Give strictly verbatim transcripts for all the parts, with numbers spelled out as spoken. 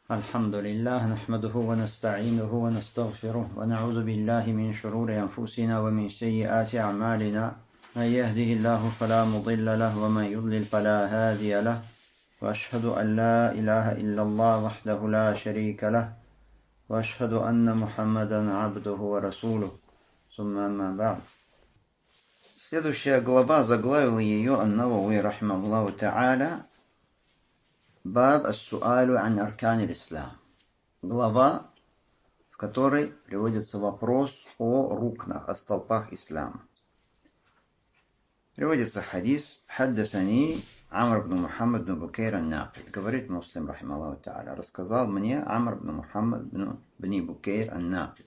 الحمد لله نحمده ونستعينه ونستغفره ونعوذ بالله من شرور أنفسنا ومن سيئات أعمالنا من يهده الله فلا مضل له ومن يضلل فلا هادي له وأشهد أن لا إله إلا الله وحده لا شريك له وأشهد أن محمدا عبده ورسوله ثم أما بعد. Следующая глава, заглавил ее ан-Навави рахимахуллаху та'аля Баб ас-суалю ан аркан аль-ислам. Глава, в которой приводится вопрос о рукнах, о столпах ислама. Приводится хадис «Хаддасани Амр ибн Мухаммад ибн Букейр ан-Накид». Говорит Муслим, рахимахуллаху та'аля, рассказал мне Амр ибн Мухаммад ибн Букейр ан-Накид.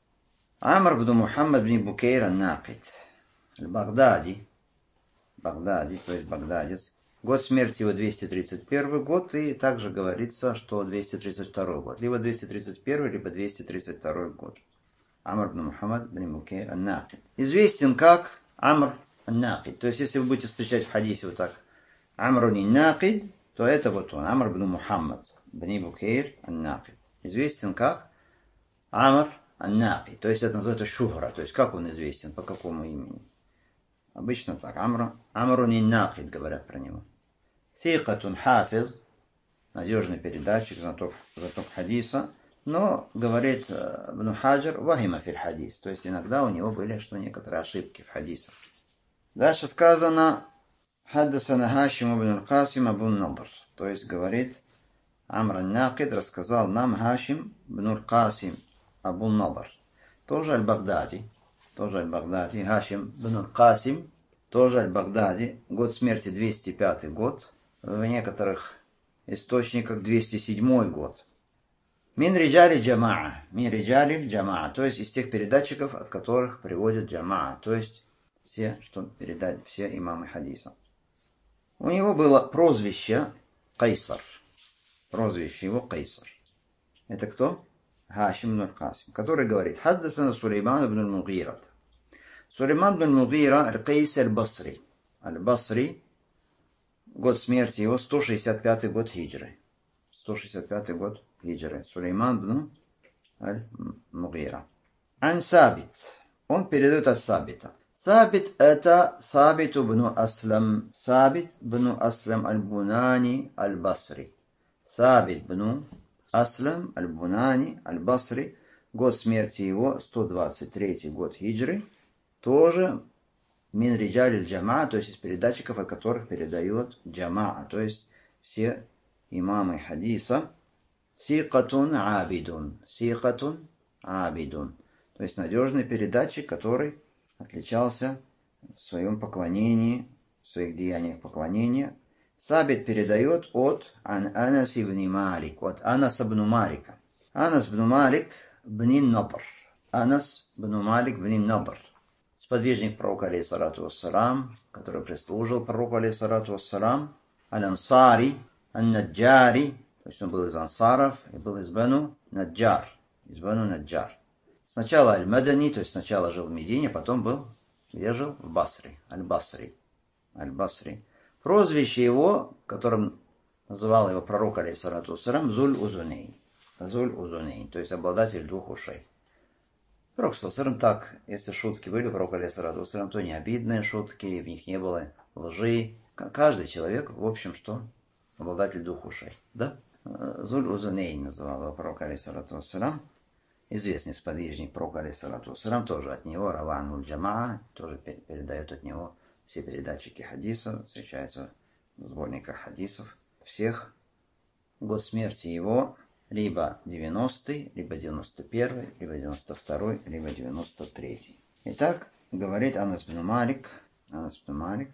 Амр ибн Мухаммад ибн Букейр ан-Накид, аль-Багдади, Багдади, то есть багдадец. Год смерти его двести тридцать первый год, и также говорится, что двести тридцать второй год. Либо двести тридцать первый, либо двести тридцать второй год. Амр ибн Мухаммад ибн Букейр ан-Накид. Известен как Амр ан-Накид. То есть, если вы будете встречать в хадисе вот так Амр ан-Накид, то это вот он, Амр ибн Мухаммад ибн Букейр ан-Накид. Известен как Амр ан-Накид. То есть, это называется шухра. То есть, как он известен, по какому имени. Обычно так. Амр ан-Накид говорят про него. Сикатун хафиз, надежный передатчик, знаток, знаток хадиса, но, говорит Ибн Хаджар, вахима фил хадис, то есть иногда у него были что некоторые ошибки в хадисах. Дальше сказано Хаддасана Хашим ибн аль-Касим абу Надр, то есть говорит Амр ан-Накид рассказал нам Хашим ибн аль-Касим абу Надр, тоже аль-Багдади, тоже аль-Багдади, Хашим ибн аль-Касим, тоже аль-Багдади, год смерти двести пятый год, в некоторых источниках двести седьмой год. Мин риджали джамаа, мин риджали джамаа, то есть из тех передатчиков, от которых приводят джамаа, то есть все, что передали, все имамы хадиса. У него было прозвище Кайсар, прозвище его Кайсар. Это кто? Хашим ибн аль-Касим, который говорит: Хаддасана Сулейман ибн аль-Мугира. Сулейман ибн аль-Мугира аль-Кайс аль-Басри. Аль-Басри, год смерти его сто шестьдесят пятый год хиджры. сто шестьдесят пятый год хиджры. Сулейман ибн аль-Мугира. Ан Сабит. Он передает от Сабита. Сабит это Сабит ибн Аслам. Сабит ибн Аслам аль-Бунани аль-Басри. Сабит ибн Аслам аль-Бунани аль-Басри. Год смерти его сто двадцать третий год хиджры. Тоже мин риджаль джамаа, то есть из передатчиков, от которых передает джамаа, то есть все имамы хадиса. Сикатун абидун. Сикатун абидун. То есть надежный передатчик, который отличался в своем поклонении, в своих деяниях поклонения. Сабит передает от ан Анас ибн Малик, от Анас ибн Малика. Анас ибн Малик ибн Надр. Анас ибн Малик ибн Надр. Сподвижник пророка, алейхиссалату вассалам, который прислужил пророку, алейхиссалату вассалам, аль-Ансари, аль-Наджари, то есть он был из ансаров и был из Бану Наджар, из Бану Наджар. Сначала аль-Мадани, то есть сначала жил в Медине, потом был, где жил? В Басре, аль-Басри, аль-Басри. Прозвище его, которым называл его пророк, алейхиссалату вассалам, Зуль-Узуней, Зуль-Узуней, то есть обладатель двух ушей. Пророк саллаллаху так, если шутки были, пророк алейхиссалату вассалам, то не обидные шутки, в них не было лжи. Каждый человек, в общем, что обладатель двух ушей. Да? Зуль-Узуней называл его пророк алейхиссалату вассалам. Известный сподвижник пророка алейхиссалату вассалам, тоже от него, Раван уль-Джамаа, тоже передает от него все передатчики хадиса, встречаются в сборниках хадисов. Всех год смерти его либо девяностый, либо девяносто первый, либо девяносто второй, либо девяносто третий. Итак, говорит Анас ибн Малик, Анас ибн Малик,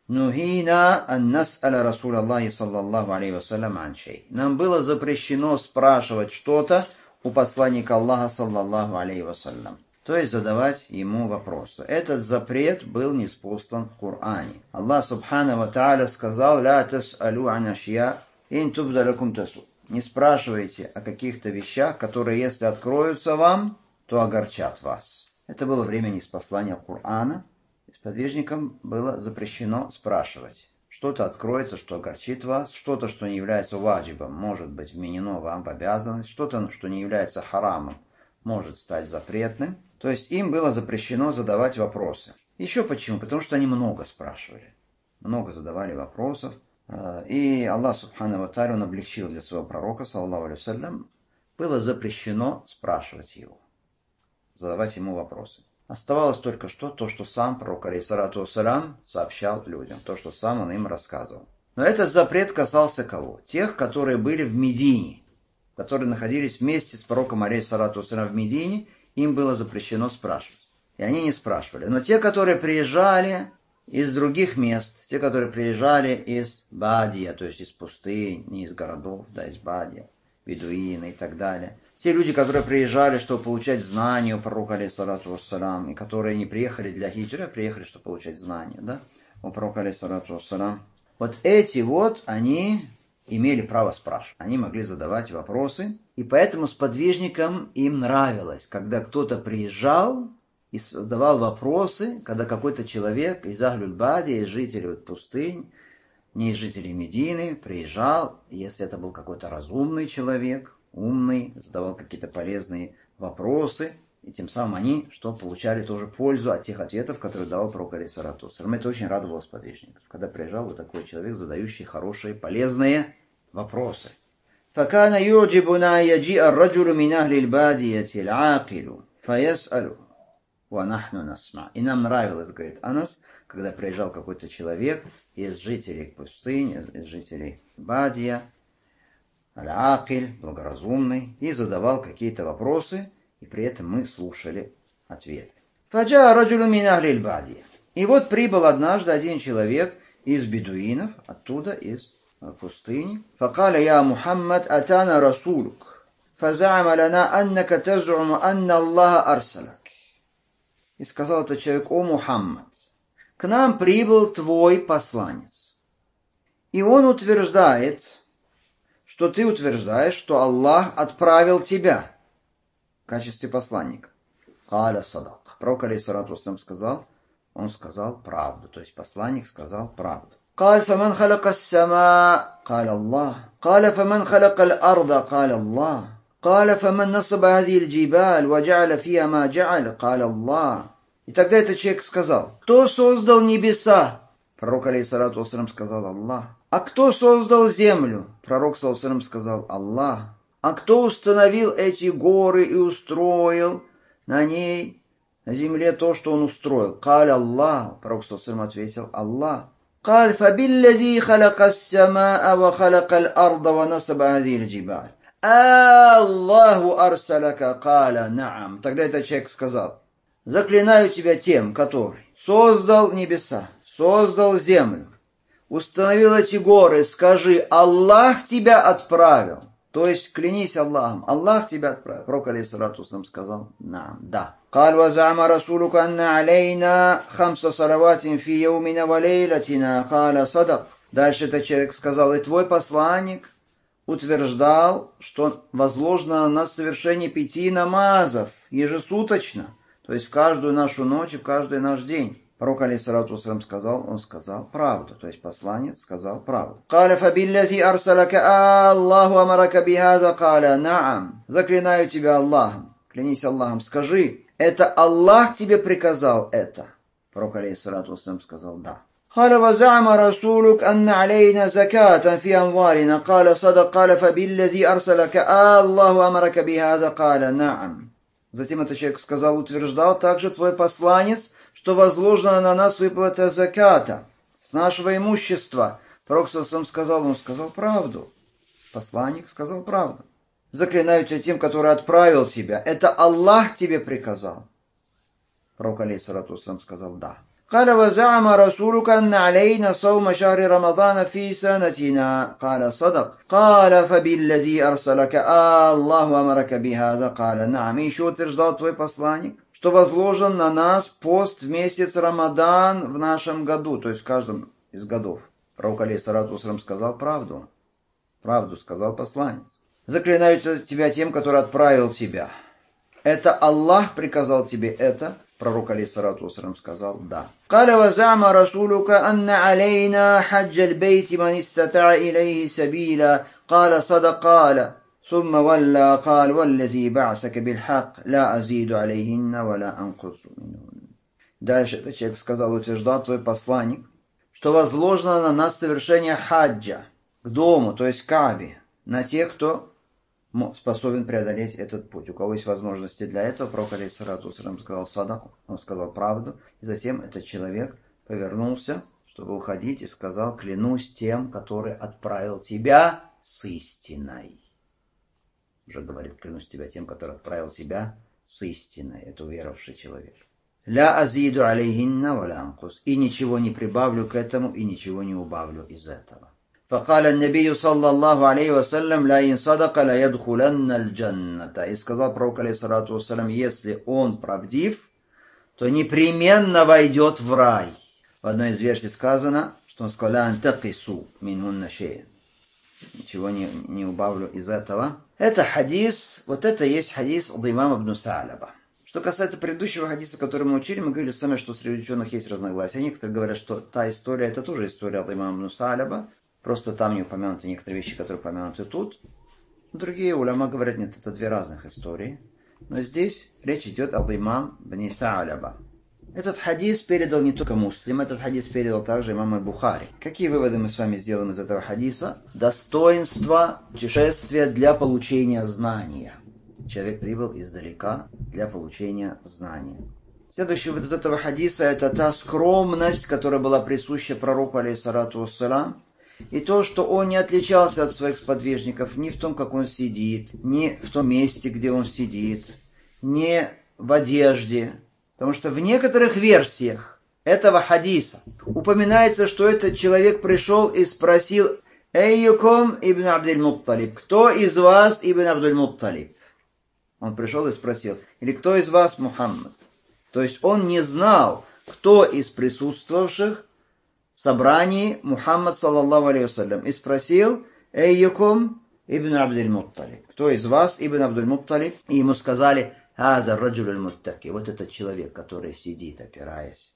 «Нухина ан нас'аля Расулаллахи саллаллаху алейхи вассалям ан шей». Нам было запрещено спрашивать что-то у посланника Аллаха саллаллаху алейхи вассалям. То есть задавать ему вопросы. Этот запрет был ниспослан в Коране. Аллах субхана ва тааля сказал: «Ля тас'алу ан ашья ин тубда лакум тасу». Не спрашивайте о каких-то вещах, которые, если откроются вам, то огорчат вас. Это было время ниспослания Корана. Сподвижникам было запрещено спрашивать. что-то откроется, что огорчит вас, что-то, что не является ваджибом, может быть вменено вам в обязанность, что-то, что не является харамом, может стать запретным. То есть им было запрещено задавать вопросы. Еще почему? Потому что они много спрашивали, много задавали вопросов. И Аллах Субхану ва Тааля, он облегчил для своего пророка, саллаллаху алейхи ва саллям, было запрещено спрашивать его, задавать ему вопросы. Оставалось только что то, что сам пророк, алейхиссалату вассалям, сообщал людям, то, что сам он им рассказывал. Но этот запрет касался кого? Тех, которые были в Медине, которые находились вместе с пророком, алейхиссалату вассалям, в Медине, им было запрещено спрашивать. И они не спрашивали. Но те, которые приезжали из других мест, те, которые приезжали из Бадия, то есть из пустынь, не из городов, да, из Бадия, бедуины и так далее. Те люди, которые приезжали, чтобы получать знания у пророка, алейхиссалату вассалям, и которые не приехали для хиджры, а приехали, чтобы получать знания, да, у пророка, алейхиссалату вассалям. Вот эти вот, они имели право спрашивать. Они могли задавать вопросы, и поэтому сподвижникам им нравилось, когда кто-то приезжал и задавал вопросы, когда какой-то человек из Ахлюль-Бади, из жителей пустынь, не из жителей Медины, приезжал, если это был какой-то разумный человек, умный, задавал какие-то полезные вопросы, и тем самым они что получали тоже пользу от тех ответов, которые давал пророк, алейхиссалату вассалям. Это очень радовало сподвижников, когда приезжал вот такой человек, задающий хорошие, полезные вопросы. فَكَانَ يُعْجِبُنَا يَجِيءَ الرَّجُلُ مِنْ أَهْلِ الْبَادِيَةِ الْعَاقِلُ فَيَسْأَلُهُ وَنَحْنُ نَسْمَعُ. И нам нравилось, говорит Анас, когда приезжал какой-то человек из жителей пустыни, из жителей Бадия, аль-Акиль, благоразумный, и задавал какие-то вопросы, и при этом мы слушали ответы. فَجَاءَ رَجُلٌ مِنْ أَهْلِ الْبَادِيَةِ. И вот прибыл однажды один человек из бедуинов, оттуда, из пустыни. فَقَالَ يَا مُحَمَّدْ أَتَانَا رَسُولُكَ فَزَعَمَ لَنَا أَنَّكَ تَزْعُمُ أَنَّ اللَّهَ أَرْسَلَكَ. И сказал этот человек: о Мухаммад, к нам прибыл твой посланец. И он утверждает, что ты утверждаешь, что Аллах отправил тебя в качестве посланника. Каля садак. Пророк, алейхиссалату вассалям, сказал, он сказал правду, то есть посланник сказал правду. قال فمن خلق السماء قال الله قال فمن خلق الأرض قال الله قال فمن نصب هذه الجبال وجعل فيها ما جعل قال الله. И тогда этот человек сказал: кто создал небеса? Пророк, алейхиссалату вассалям, сказал: Аллах. А кто создал землю? Пророк, саллаллаху алейхи ва саллям, сказал: Аллах. А кто установил эти горы и устроил на ней, на земле, то, что он устроил? Каль Аллах. Пророк, саллаллаху алейхи ва саллям, ответил: Аллах. قال فبالذي خلق السماء وخلق الأرض ونصب هذه الجبال الله أرسلك قال نعم. Тогда этот человек сказал: заклинаю тебя тем, который создал небеса, создал землю, установил эти горы, скажи: Аллах тебя отправил. То есть клянись Аллахом, Аллах тебя отправил. Пророк, алейхиссалату вассалям, сказал: нам, да. قال وزعم رسولك أن علينا خمس صلوات في يومنا وليلتنا قال صدق. Дальше этот человек сказал: и твой посланник утверждал, что возложено на нас совершение пяти намазов ежесуточно, то есть в каждую нашу ночь и в каждый наш день. Пророк, алейхиссалату вассалям, сказал, он сказал правду, то есть посланец сказал правду. قال فبالذي أرسلك الله أمرك بهذا قال نعم. Заклинаю тебя Аллахом, клянись Аллахом, скажи: это Аллах тебе приказал это? Пророк, алейхиссалату вассалям, сказал: да. قال وزعم رسولك أن علينا زكاة في أموالنا قال صدق قال فبالذي أرسلك الله أمرك بهذا قال نعم. Затем этот человек сказал, утверждал также твой посланец, что возложено на нас выплата заката с нашего имущества. Пророк сам сказал, он сказал правду. Посланник сказал правду. Заклинаю тебя тем, который отправил тебя. Это Аллах тебе приказал. Пророк, алейхиссалату вассалям, сказал да. قال وزعم رسولك أن علينا صوم شهر رمضان في سنتنا قال صدق قال فبالذي أرسلك الله أمرك بهذا قال نعم. И еще утверждал твой посланник, что возложен на нас пост в месяц Рамадан в нашем году, то есть в каждом из годов. Пророк, алейхиссалату вассалям, сказал правду. Правду сказал посланец. Заклинаю тебя тем, который отправил тебя. Это Аллах приказал тебе это. Пророк, алейхиссалату вассалям, сказал да. قال وزعم رسولك أن علينا حج البيت من استطاع إليه سبيلا قال صدق قال ثم ولى قال والذي بعثك بالحق لا أزيد عليهن ولا أنقص منهن. Дальше этот человек сказал, утверждал твой посланник, что возложено на нас совершение хаджа к дому, то есть Каабе, на тех, кто способен преодолеть этот путь. У кого есть возможности для этого, пророк алейхиссалату вассалям сказал садаку, он сказал правду, и затем этот человек повернулся, чтобы уходить, и сказал: клянусь тем, который отправил тебя с истиной. Уже говорит: клянусь тебя тем, который отправил тебя с истиной. Это уверовавший человек. Ля азиду алейхинна ва ля анкус. И ничего не прибавлю к этому, и ничего не убавлю из этого. فقال النبي صلى الله عليه وسلم لا إن صدق لا يدخلن الجنة. И сказал пророк, алейхиссалату вассалям, если он правдив, то непременно войдет в рай. В одной из версий сказано, что он сказал: ля антакису минхунна шей'ан. Ничего не, не убавлю из этого. Это хадис, вот это есть хадис от имама ибн Са'лаба. Что касается предыдущего хадиса, который мы учили, мы говорили с вами, что среди ученых есть разногласия. Некоторые говорят, что та история, это тоже история от имама ибн Са'лаба. Просто там не упомянуты некоторые вещи, которые упомянуты тут. Другие уляма говорят, нет, это две разных истории. Но здесь речь идет об имам ибн Са'лаба. Этот хадис передал не только Муслим, этот хадис передал также имам аль-Бухари. Какие выводы мы с вами сделаем из этого хадиса? Достоинство путешествия для получения знания. Человек прибыл издалека для получения знания. Следующий вывод из этого хадиса — это та скромность, которая была присуща пророку, алейхиссалату вассалам, и то, что он не отличался от своих сподвижников ни в том, как он сидит, ни в том месте, где он сидит, ни в одежде. Потому что в некоторых версиях этого хадиса упоминается, что этот человек пришел и спросил: «Эйюкум ибн Абдуль-Мутталиб?» «Кто из вас ибн Абдуль-Мутталиб?» Он пришел и спросил. Или «Кто из вас Мухаммад?» То есть он не знал, кто из присутствовавших в собрании Мухаммад, саллаллаху алейхи вассалям, и спросил: «Эйюкум ибн Абдуль-Мутталиб?» «Кто из вас ибн Абдуль-Мутталиб?» И ему сказали: «Аза раджуль аль-муттаки». Вот этот человек, который сидит, опираясь.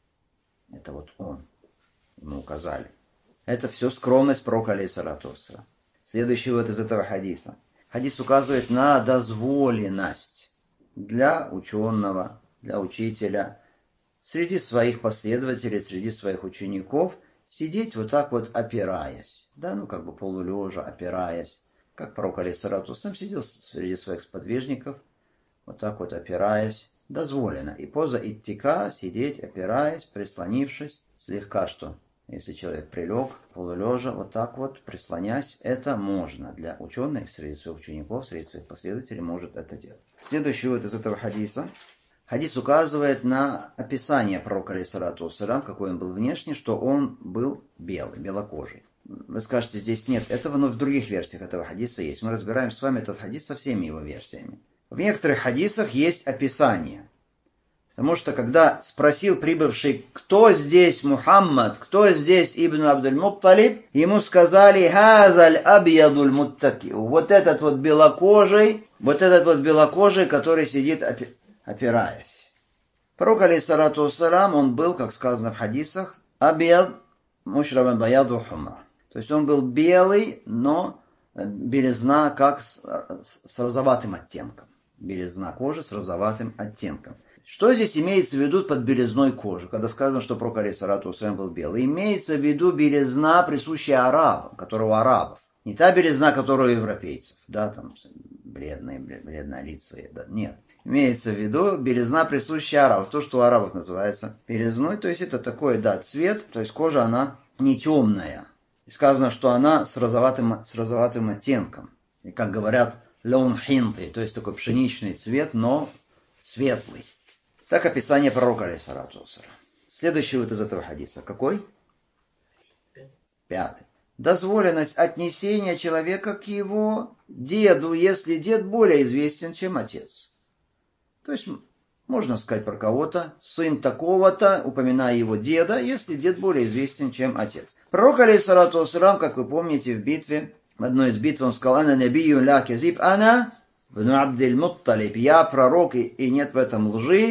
Это вот он. Ему указали. Это все скромность пророка, алейхиссалату вассалям. Следующий вот из этого хадиса. Хадис указывает на дозволенность для ученого, для учителя, среди своих последователей, среди своих учеников, сидеть вот так вот опираясь. Да, ну как бы полулежа, опираясь. Как пророк, алейхиссалату вассалям, сидел среди своих сподвижников, вот так вот опираясь, дозволено. И поза иттика, сидеть, опираясь, прислонившись, слегка что, если человек прилег, полулежа, вот так вот, прислонясь, это можно. Для ученых, среди своих учеников, среди своих последователей может это делать. Следующий вот из этого хадиса. Хадис указывает на описание пророка, алейхиссалату вассалям, какой он был внешне, что он был белый, белокожий. Вы скажете, здесь нет этого, но в других версиях этого хадиса есть. Мы разбираем с вами этот хадис со всеми его версиями. В некоторых хадисах есть описание. Потому что, когда спросил прибывший, кто здесь Мухаммад, кто здесь Ибн Абдуль-Мутталиб, ему сказали: «Хазаль абьядуль муттаки». Вот этот вот белокожий, вот этот вот белокожий, который сидит, опираясь. Пророк, алейхиссалату вассалам, он был, как сказано в хадисах, абьяд мушрабан баяду хумра. То есть он был белый, но белизна как с, с розоватым оттенком. Белизна кожи с розоватым оттенком. Что здесь имеется в виду под белизной кожи? Когда сказано, что пророк, алейхиссалату вассалям, был белый, имеется в виду белизна, присущая арабам, которая у арабов. Не та белизна, которая у европейцев. Да, там бледные, бледные лица. Да, нет. Имеется в виду белизна, присущая арабам. То, что у арабов называется белизной. То есть это такой, да, цвет. То есть кожа, она не темная. И сказано, что она с розоватым, с розоватым оттенком. И как говорят, лон хинты, то есть такой пшеничный цвет, но светлый. Так описание пророка, алейхиссалату вассалям. Следующий вот из этого хадиса. Какой? Пятый. Дозволенность отнесения человека к его деду, если дед более известен, чем отец. То есть можно сказать про кого-то: сын такого-то, упоминая его деда, если дед более известен, чем отец. Пророк, алейхиссалату вассалям, как вы помните, в битве, в одной из битв он сказал: «Ана набию ля казиб, ана ибн Абдуль-Мутталиб». Я пророк, и, и нет в этом лжи,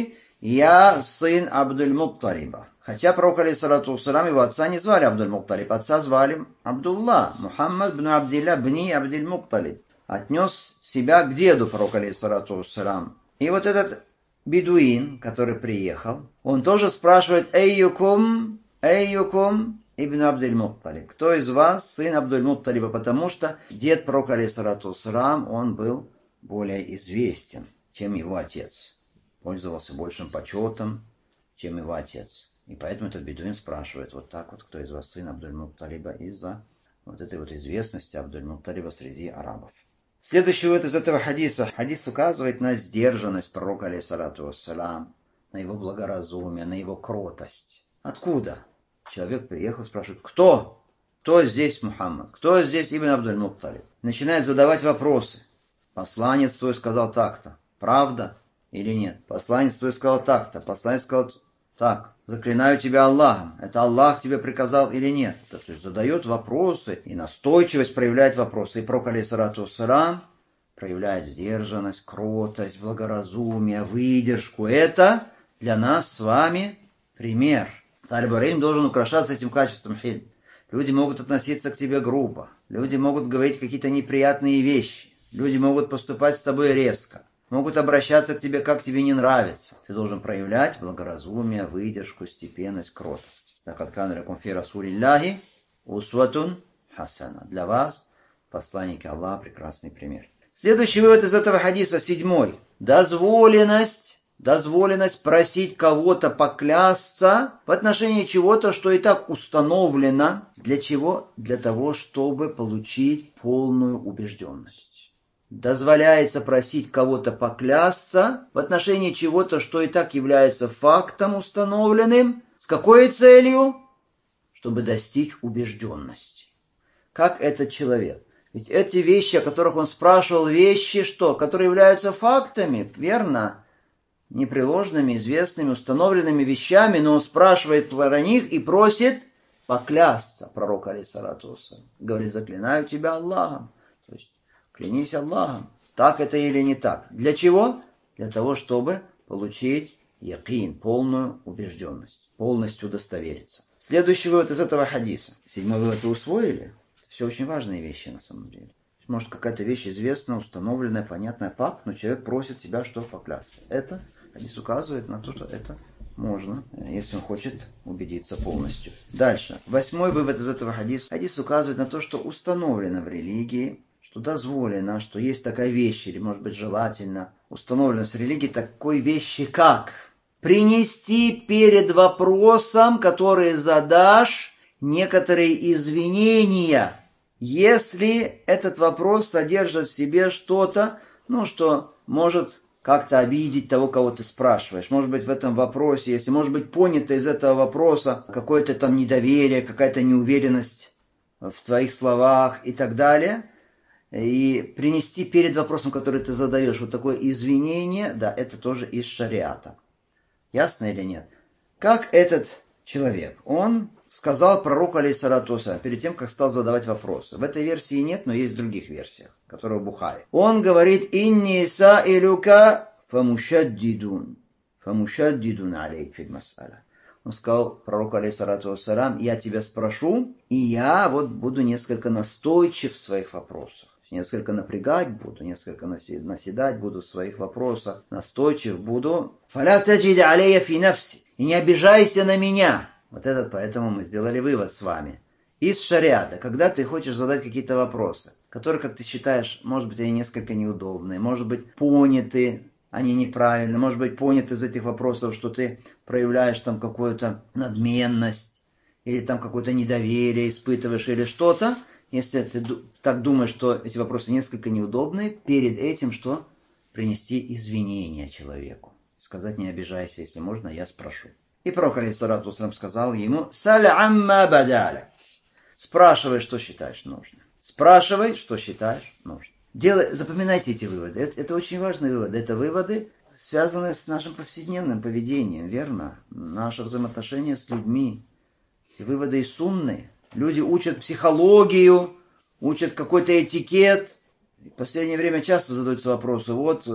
я сын Абдуль-Мутталиба. Хотя пророк, алейхиссалату вассалам, его отца не звали Абдуль-Мутталиб, отца звали Абдулла, Мухаммад бн Абдилля бни Абдиль-Мутталиб. Отнес себя к деду пророка, алейхиссалату вассалам. И вот этот бедуин, который приехал, он тоже спрашивает: «Эйюкум, эйюкум ибн Абдиль-Мутталиб». Кто из вас сын Абдуль-Мутталиба? Потому что дед пророка, алейхиссалату вассалам, он был более известен, чем его отец. Пользовался большим почетом, чем его отец. И поэтому этот бедуин спрашивает вот так вот: кто из вас сын Абдуль-Мутталиба, из-за вот этой вот известности Абдуль-Мутталиба среди арабов. Следующий вывод из этого хадиса. Хадис указывает на сдержанность пророка, алейхиссалату вассалам, на его благоразумие, на его кротость. Откуда? Человек приехал, спрашивает: кто? Кто здесь Мухаммад? Кто здесь Ибн Абдуль-Мутталиб? Начинает задавать вопросы. Посланец твой сказал так-то. Правда или нет? Посланец твой сказал так-то. Посланец сказал так. Заклинаю тебя Аллахом. Это Аллах тебе приказал или нет? То есть задает вопросы и настойчивость проявляет вопросы. И пророк, алейхиссалату вассалам, проявляет сдержанность, кротость, благоразумие, выдержку. Это для нас с вами пример. Талиб-ар-илм должен украшаться этим качеством хильм. Люди могут относиться к тебе грубо. Люди могут говорить какие-то неприятные вещи. Люди могут поступать с тобой резко. Могут обращаться к тебе, как тебе не нравится. Ты должен проявлять благоразумие, выдержку, степенность, кротость. Лакад кана лакум фи расулиллахи усватун хасана. Для вас, посланники Аллаха, прекрасный пример. Следующий вывод из этого хадиса, седьмой. Дозволенность, дозволенность просить кого-то поклясться в отношении чего-то, что и так установлено. Для чего? Для того, чтобы получить полную убежденность. Дозволяется просить кого-то поклясться в отношении чего-то, что и так является фактом установленным. С какой целью? Чтобы достичь убежденности. Как этот человек? Ведь эти вещи, о которых он спрашивал, вещи, что? Которые являются фактами, верно? Непреложными, известными, установленными вещами, но он спрашивает про них и просит поклясться. Пророк, алейхиссалату вассалам, говорит: заклинаю тебя Аллахом. То есть клянись Аллахом, так это или не так. Для чего? Для того, чтобы получить якин, полную убежденность, полностью удостовериться. Следующий вывод из этого хадиса. Седьмой вывод вы усвоили? Это все очень важные вещи на самом деле. Может, какая-то вещь известная, установленная, понятная, факт, но человек просит тебя, что поклясться. Это хадис указывает на то, что это можно, если он хочет убедиться полностью. Дальше. Восьмой вывод из этого хадиса. Хадис указывает на то, что установлено в религии, что дозволено, что есть такая вещь, или, может быть, желательно, установленность в религии такой вещи, как принести перед вопросом, который задашь, некоторые извинения, если этот вопрос содержит в себе что-то, ну, что может как-то обидеть того, кого ты спрашиваешь. Может быть, в этом вопросе, если может быть понято из этого вопроса какое-то там недоверие, какая-то неуверенность в твоих словах и так далее, и принести перед вопросом, который ты задаешь, вот такое извинение, да, это тоже из шариата. Ясно или нет? Как этот человек, он сказал пророку, алейхиссалату вассалам, перед тем, как стал задавать вопросы. В этой версии нет, но есть в других версиях, которые в Бухари. Он говорит: «Инни саилюка фамушаддидун, фамушаддидун алейк фил мас'аля». Он сказал пророку, алейхиссалату вассалам: «Я тебя спрошу, и я вот буду несколько настойчив в своих вопросах». Несколько напрягать буду, несколько наседать буду в своих вопросах, настойчив буду. «Фаля таджид алейя фи нафси». И не обижайся на меня. Вот этот, поэтому мы сделали вывод с вами. Из шариата, когда ты хочешь задать какие-то вопросы, которые, как ты считаешь, может быть, они несколько неудобные, может быть, поняты, они неправильно, может быть, поняты из этих вопросов, что ты проявляешь там какую-то надменность, или там какое-то недоверие испытываешь, или что-то. Если ты так думаешь, что эти вопросы несколько неудобные, перед этим что? Принести извинения человеку. Сказать: не обижайся, если можно, я спрошу. И пророк, алейхиссалату вассалам, сказал ему: «Саль амма бадаляк». Спрашивай, что считаешь нужным. Спрашивай, что считаешь нужным. Делай, запоминайте эти выводы. Это, это очень важные выводы. Это выводы, связанные с нашим повседневным поведением, верно? Наше взаимоотношение с людьми. И выводы из сунны. Люди учат психологию, учат какой-то этикет. В последнее время часто задаются вопросы: вот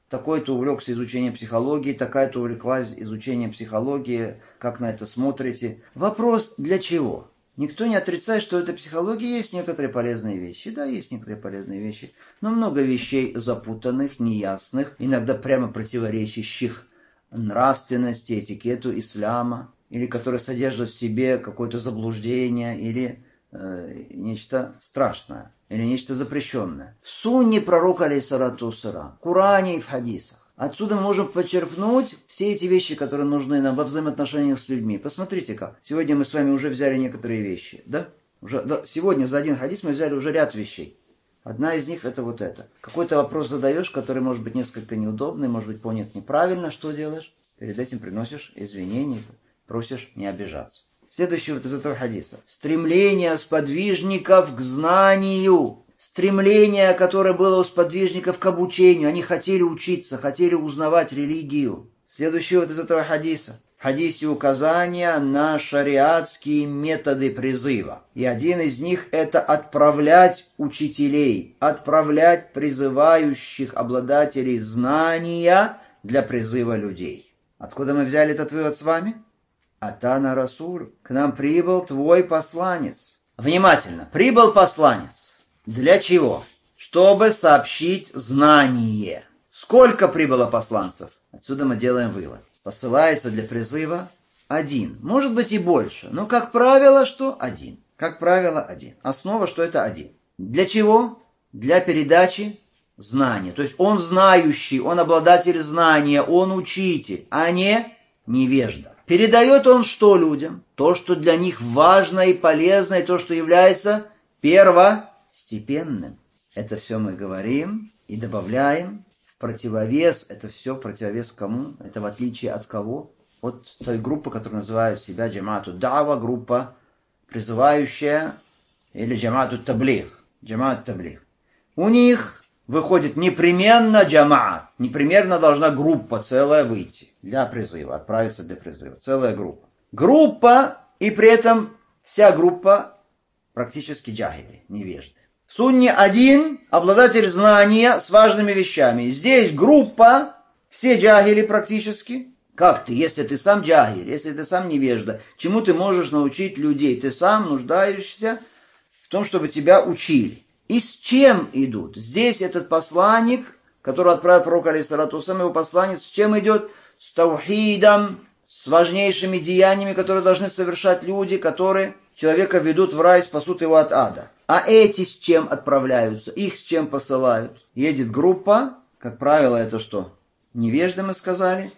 такой-то увлекся изучением психологии, такая-то увлеклась изучением психологии, как на это смотрите. Вопрос, для чего? Никто не отрицает, что в этой психологии есть некоторые полезные вещи. Да, есть некоторые полезные вещи, но много вещей запутанных, неясных, иногда прямо противоречащих нравственности, этикету ислама, или которые содержат в себе какое-то заблуждение, или э, нечто страшное, или нечто запрещенное. В сунне пророка, алейхиссалату вассалям, в Коране и в хадисах. Отсюда мы можем почерпнуть все эти вещи, которые нужны нам во взаимоотношениях с людьми. Посмотрите-ка, сегодня мы с вами уже взяли некоторые вещи, да? Уже, да? Сегодня за один хадис мы взяли уже ряд вещей. Одна из них это вот это. Какой-то вопрос задаешь, который может быть несколько неудобный, может быть понят неправильно, что делаешь? Перед этим приносишь извинения, просишь не обижаться. Следующий вот из этого хадиса. Стремление сподвижников к знанию. Стремление, которое было у сподвижников к обучению. Они хотели учиться, хотели узнавать религию. Следующий вот из этого хадиса. В хадисе указания на шариатские методы призыва. И один из них это отправлять учителей, отправлять призывающих обладателей знания для призыва людей. Откуда мы взяли этот вывод с вами? Атана Расуль. К нам прибыл твой посланец. Внимательно. Прибыл посланец. Для чего? Чтобы сообщить знание. Сколько прибыло посланцев? Отсюда мы делаем вывод. Посылается для призыва один. Может быть и больше. Но, как правило, что один. Как правило, один. Основа, что это один. Для чего? Для передачи знания. То есть он знающий, он обладатель знания, он учитель, а не невежда. Передает он что людям? То, что для них важно и полезно, и то, что является первостепенным. Это все мы говорим и добавляем в противовес. Это все противовес кому? Это в отличие от кого? От той группы, которая называет себя джамаату дава, группа призывающая, или джамаату таблиг. Джамаат таблиг. У них выходит непременно джамаат. Непременно должна группа целая выйти для призыва, отправиться для призыва. Целая группа. Группа, и при этом вся группа практически джахили, невежды. В сунне один обладатель знания с важными вещами. Здесь группа, все джахили практически. Как ты, если ты сам джахиль, если ты сам невежда, чему ты можешь научить людей? Ты сам нуждаешься в том, чтобы тебя учили. И с чем идут? Здесь этот посланник, который отправил пророк, алейхиссалату вассалям, его посланец, с чем идет? С таухидом, с важнейшими деяниями, которые должны совершать люди, которые человека ведут в рай, спасут его от ада. А эти с чем отправляются? Их с чем посылают? Едет группа, как правило, это что? Невежды, мы сказали.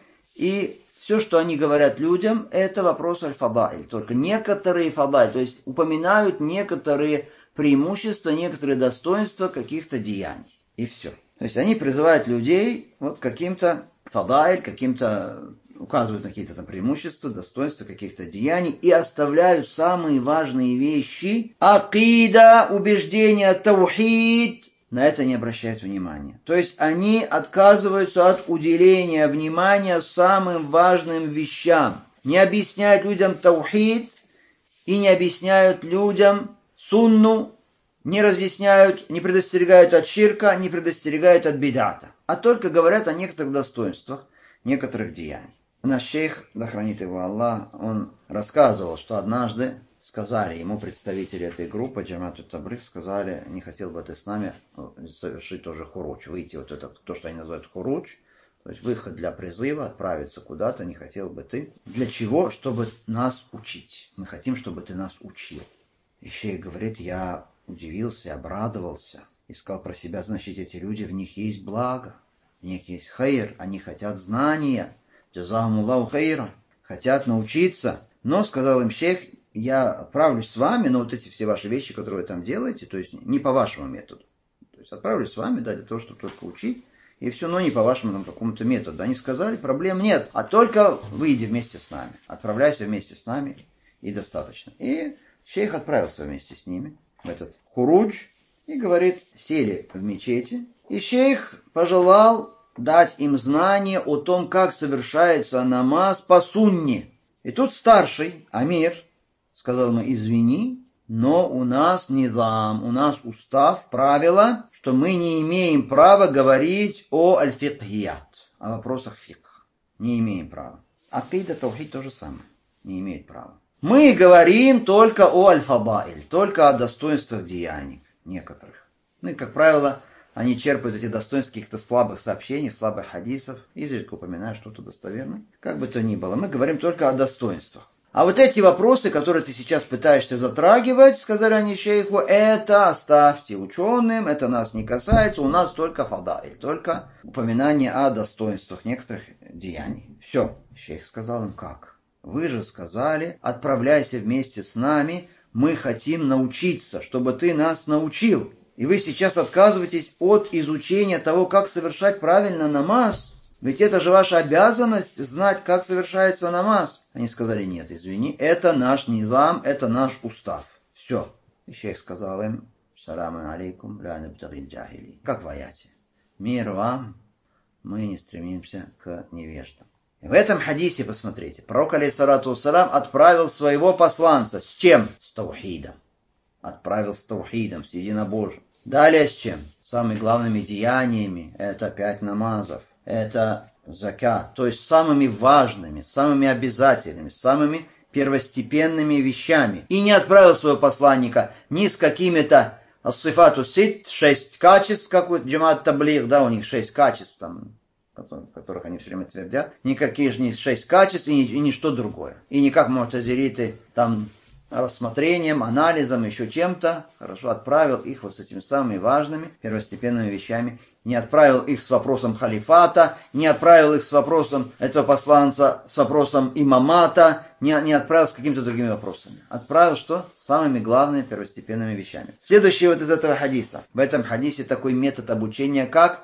И все, что они говорят людям, это вопрос аль-фадайль. Только некоторые фадайль, то есть упоминают некоторые преимущества, некоторые достоинства каких-то деяний. И все. То есть они призывают людей вот каким-то фадайль, каким-то указывают на какие-то там преимущества, достоинства каких-то деяний и оставляют самые важные вещи. Акида, убеждение, таухид. На это не обращают внимания. То есть они отказываются от уделения внимания самым важным вещам. Не объясняют людям таухид и не объясняют людям сунну, не разъясняют, не предостерегают от ширка, не предостерегают от бидата. А только говорят о некоторых достоинствах, некоторых деяний. Наш шейх, да хранит его Аллах, он рассказывал, что однажды сказали ему представители этой группы, джамаату таблиг, сказали, не хотел бы ты с нами совершить тоже хуруч, выйти вот это, то, что они называют хуруч, то есть выход для призыва, отправиться куда-то, не хотел бы ты. Для чего? Чтобы нас учить. Мы хотим, чтобы ты нас учил. И шейх говорит, я удивился, обрадовался и сказал про себя, значит, эти люди, в них есть благо, в них есть хайр, они хотят знания, джазахумуллаху хайра, хотят научиться. Но, сказал им шейх, я отправлюсь с вами, но вот эти все ваши вещи, которые вы там делаете, то есть не по вашему методу. То есть отправлюсь с вами, да, для того, чтобы только учить, и все, но не по вашему там какому-то методу. Они сказали, проблем нет, а только выйди вместе с нами, отправляйся вместе с нами, и достаточно. И шейх отправился вместе с ними в этот хурудж, и говорит, сели в мечети, и шейх пожелал дать им знание о том, как совершается намаз по сунне. И тут старший, амир, сказал ему, извини, но у нас низам, у нас устав, правило, что что мы не имеем права говорить о аль-фикхият, о вопросах фикха. Не имеем права. Акида, таухид то же самое. Не имеет права. Мы говорим только о аль-фадаиль, только о достоинствах деяний некоторых. Ну и, как правило, они черпают эти достоинства каких-то слабых сообщений, слабых хадисов, изредка упоминают что-то достоверное. Как бы то ни было, мы говорим только о достоинствах. А вот эти вопросы, которые ты сейчас пытаешься затрагивать, сказали они шейху, это оставьте ученым, это нас не касается, у нас только фадаиль, только упоминание о достоинствах некоторых деяний. Все, шейх сказал им, как? Вы же сказали, отправляйся вместе с нами, мы хотим научиться, чтобы ты нас научил. И вы сейчас отказываетесь от изучения того, как совершать правильно намаз. Ведь это же ваша обязанность знать, как совершается намаз. Они сказали, нет, извини, это наш низам, это наш устав. Все. И шейх сказал им, саламу алейкум, ля набтагиль джахили. Как в аяте. Мир вам, мы не стремимся к невеждам. И в этом хадисе, посмотрите, пророк, алейхиссалату вассалам, отправил своего посланца. С чем? С таухидом. Отправил с таухидом, с единобожием. Далее с чем? Самыми главными деяниями, это пять намазов. Это закат, то есть самыми важными, самыми обязательными, самыми первостепенными вещами. И не отправил своего посланника ни с какими-то ас-сифату сит, шесть качеств, как у джамаат таблиг, да, у них шесть качеств, там, которых они все время твердят. Никаких же не шесть качеств и, ни, и ничто другое. И не как му'тазилиты там рассмотрением, анализом, еще чем-то. Хорошо, отправил их вот с этими самыми важными первостепенными вещами. Не отправил их с вопросом халифата, не отправил их с вопросом этого посланца, с вопросом имамата, не, не отправил с какими-то другими вопросами. Отправил что? С самыми главными первостепенными вещами. Следующий вот из этого хадиса. В этом хадисе такой метод обучения, как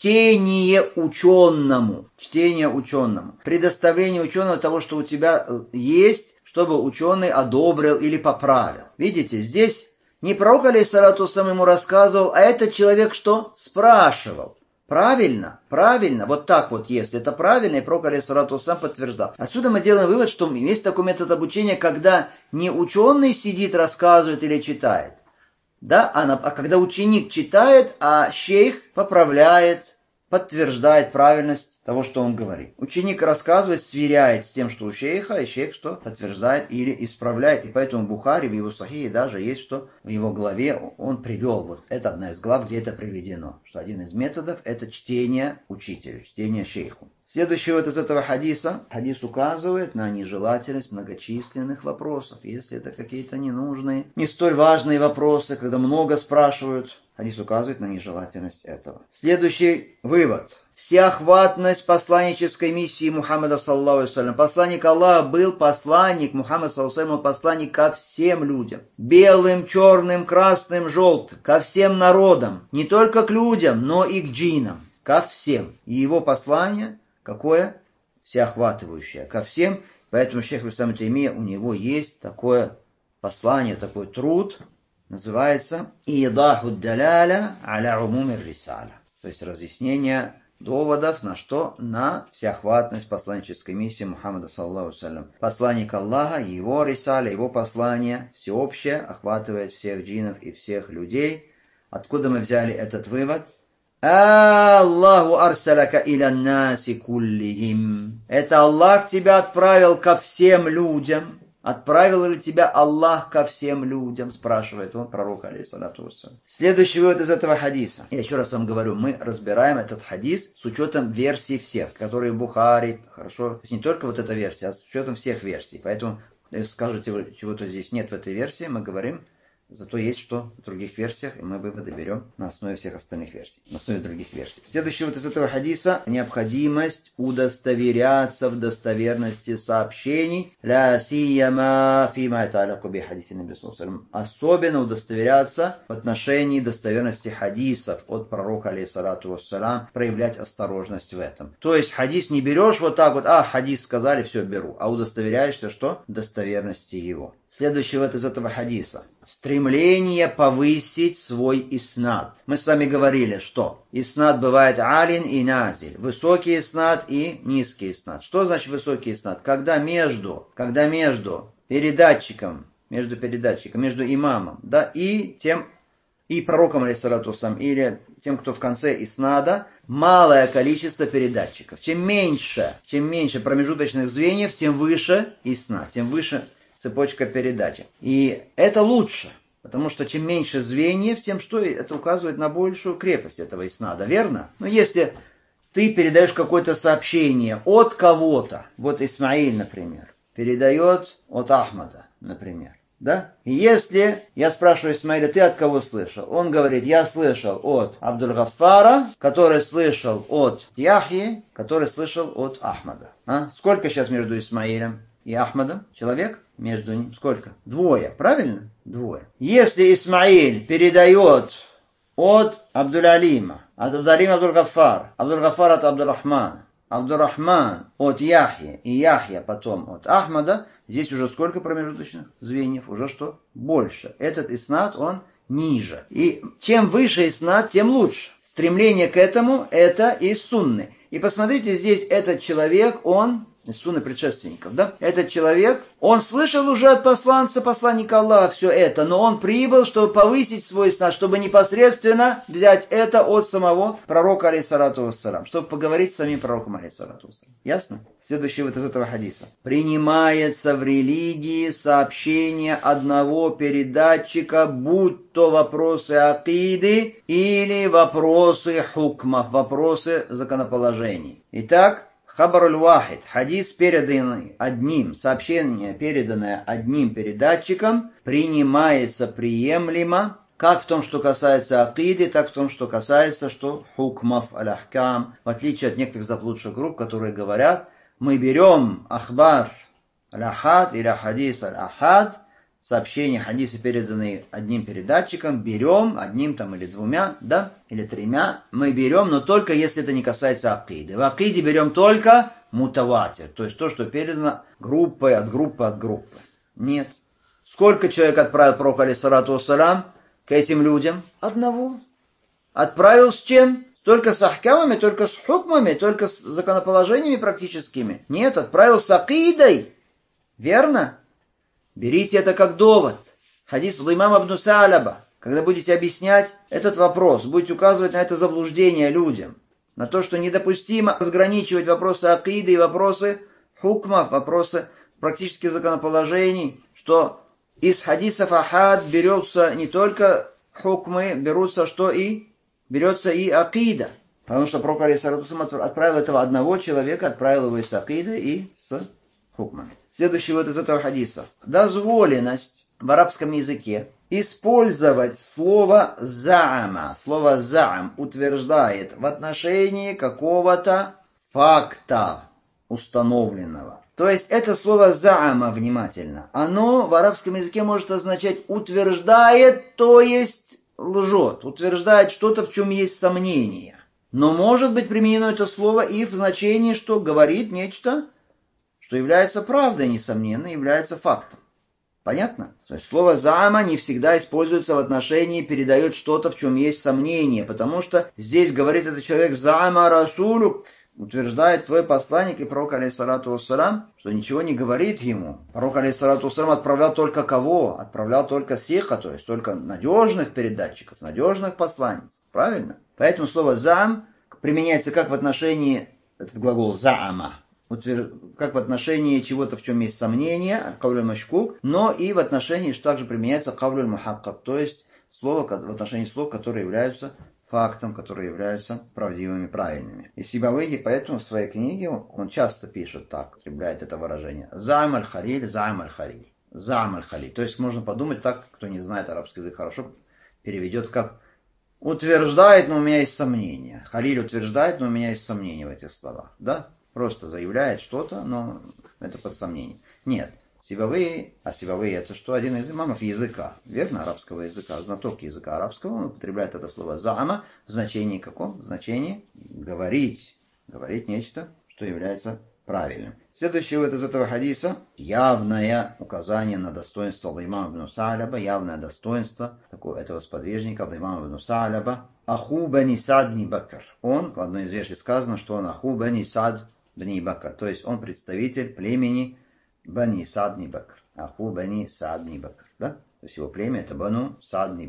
чтение ученому. Чтение ученому. Предоставление ученого того, что у тебя есть, чтобы ученый одобрил или поправил. Видите, здесь не пророк, алейхиссалату вассалам, ему рассказывал, а этот человек что? Спрашивал. Правильно? Правильно. Вот так вот, если это правильно, и пророк, алейхиссалату вассалам, подтверждал. Отсюда мы делаем вывод, что есть такой метод обучения, когда не ученый сидит, рассказывает или читает, да, а, а когда ученик читает, а шейх поправляет, подтверждает правильность того, что он говорит. Ученик рассказывает, сверяет с тем, что у шейха, и шейх что? Подтверждает или исправляет. И поэтому Бухари в его Сахихе даже есть, что в его главе он привел. Вот это одна из глав, где это приведено. Что один из методов это чтение учителю, чтение шейху. Следующий вот из этого хадиса. Хадис указывает на нежелательность многочисленных вопросов. Если это какие-то ненужные, не столь важные вопросы, когда много спрашивают, хадис указывает на нежелательность этого. Следующий вывод. Всеохватность посланнической миссии Мухаммада, саллаллаху алейхи ва саллям. Посланник Аллаха был посланник, Мухаммад, саллаллаху алейхи ва саллям, посланник ко всем людям. Белым, черным, красным, желтым. Ко всем народам. Не только к людям, но и к джиннам. Ко всем. И его послание какое? Всеохватывающее. Ко всем. Поэтому шейх ибн Таймия, у него есть такое послание, такой труд. Называется «Идаху даляля аля умуми рисаля». То есть разъяснение доводов на что? На всеохватность посланнической миссии Мухаммада, саллаллаху алейхи ва саллям. Посланник Аллаха, его рисаля, его послание всеобщее, охватывает всех джиннов и всех людей. Откуда мы взяли этот вывод? Аллаху арсаляка иля наси куллихим. Это Аллах тебя отправил ко всем людям. Отправил ли тебя Аллах ко всем людям? Спрашивает он пророка, алейхиссалату вассалям. Следующий вывод из этого хадиса. Я еще раз вам говорю, мы разбираем этот хадис с учетом версий всех, которые в Бухари, хорошо. То есть не только вот эта версия, а с учетом всех версий. Поэтому, если скажете, вы, чего-то здесь нет в этой версии, мы говорим, зато есть что в других версиях, и мы выводы берем на основе всех остальных версий, на основе других версий. Следующий вот из этого хадиса – необходимость удостоверяться в достоверности сообщений. Ля сияма фима ята'аллаку би хадиси наби саллаллаху алейхи ва саллям. Особенно удостоверяться в отношении достоверности хадисов от пророка, алейхиссалату вассалям, проявлять осторожность в этом. То есть хадис не берешь вот так вот, а хадис сказали, все беру, а удостоверяешься что? Достоверности его. Следующий вот из этого хадиса. Стремление повысить свой иснад. Мы с вами говорили, что иснад бывает алин и назиль. Высокий иснад и низкий иснад. Что значит высокий иснад? Когда между, когда между передатчиком, между передатчиком, между имамом, да, и тем и пророком, алейхиссалату вассалам, или тем, кто в конце иснада, малое количество передатчиков. Чем меньше, чем меньше промежуточных звеньев, тем выше иснад, тем выше цепочка передачи. И это лучше, потому что чем меньше звеньев, тем что это указывает на большую крепость этого иснада, верно? Но если ты передаешь какое-то сообщение от кого-то, вот Исмаиль, например, передает от Ахмада, например, да? И если я спрашиваю Исмаиля, ты от кого слышал? Он говорит, я слышал от Абдуль-Гаффара, который слышал от Яхьи, который слышал от Ахмада. А? Сколько сейчас между Исмаилем и Ахмадом? Человек? Между ним сколько? Двое, правильно? Двое. Если Исмаиль передает от Абдуль-Алима, от Абдуль-Алима Абдуль-Гаффар, Абдуль-Гаффар от Абдуль-Рахмана, Абдур-Рахман от Яхьи и Яхья потом от Ахмада, здесь уже сколько промежуточных звеньев? Уже что? Больше. Этот иснад, он ниже. И чем выше иснад, тем лучше. Стремление к этому – это из сунны. И посмотрите, здесь этот человек, он, из сунны предшественников, да? Этот человек, он слышал уже от посланца, посланника Аллаха все это, но он прибыл, чтобы повысить свой иснад, чтобы непосредственно взять это от самого пророка, алейхиссалату вассалам, чтобы поговорить с самим пророком, алейхиссалату вассалам. Ясно? Следующий вот из этого хадиса. Принимается в религии сообщение одного передатчика, будь то вопросы акиды или вопросы хукмов, вопросы законоположений. Итак, хабаруль вахид, хадис, переданный одним, сообщение, переданное одним передатчиком, принимается приемлемо, как в том, что касается акиды, так в том, что касается, что хукмов, аль-ахкам, в отличие от некоторых заблудших групп, которые говорят, мы берем ахбар аль-ахад или хадис аль-ахад, сообщения, хадисы, переданные одним передатчиком, берем, одним там или двумя, да, или тремя, мы берем, но только если это не касается акиды. В акиде берем только мутаватир, то есть то, что передано группой от группы от группы. Нет. Сколько человек отправил пророк, алейхиссалату вассалам, к этим людям? Одного. Отправил с чем? Только с ахкамами, только с хукмами, только с законоположениями практическими. Нет, отправил с акидой. Верно? Берите это как довод. Хадис имама ибн Салаба. Когда будете объяснять этот вопрос, будете указывать на это заблуждение людям, на то, что недопустимо разграничивать вопросы акиды и вопросы хукмов, вопросы практических законоположений, что из хадисов ахад берется не только хукмы, берутся что и берется и акида. Потому что пророк, алейхиссалату вассалам, отправил этого одного человека, отправил его и с акидой, и с хукмами. Следующий вот из этого хадиса. Дозволенность в арабском языке использовать слово заама. Слово заам утверждает в отношении какого-то факта установленного. То есть это слово заама, внимательно, оно в арабском языке может означать утверждает, то есть лжет, утверждает что-то, в чем есть сомнение. Но может быть применено это слово и в значении, что говорит нечто, что является правдой, несомненно, является фактом. Понятно? То есть слово «заама» не всегда используется в отношении, передает что-то, в чем есть сомнение, потому что здесь говорит этот человек «заама расулюк», утверждает твой посланник и пророк, алейхиссалату вассалам, что ничего не говорит ему. Пророк, алейхиссалату вассалам, отправлял только кого? Отправлял только сиха, то есть только надежных передатчиков, надежных посланниц. Правильно? Поэтому слово «заам» применяется как в отношении, этот глагол «заама», как в отношении чего-то, в чем есть сомнение, кавлюль машкук, но и в отношении, что также применяется кавлюль мухаккак, то есть слово, в отношении слов, которые являются фактом, которые являются правдивыми, правильными. И Сибавейди поэтому в своей книге он часто пишет так, употребляет это выражение. Заам аль-халиль, заам аль-халиль. Заам аль-халиль. То есть можно подумать так, кто не знает арабский язык хорошо, переведет как утверждает, но у меня есть сомнения. Халиль утверждает, но у меня есть сомнения в этих словах. Да? Просто заявляет что-то, но это под сомнение. Нет. Сибавей, а Сибавей это что? Один из имамов языка, верно, арабского языка, знаток языка арабского, он употребляет это слово «заама» в значении каком? В значении говорить, говорить нечто, что является правильным. Следующее вот из этого хадиса явное указание на достоинство имама ибн Салаба, явное достоинство такого этого сподвижника имама ибн Салаба. Аху бани Сад бни Бакр. Он, в одной из версий сказано, что он Аху бани Сад бни Бакр, то есть он представитель племени Бани Сад бни Бакр. Аху бани Сад бни Бакр. Да? То есть его племя это Бану Сад бни Бакр.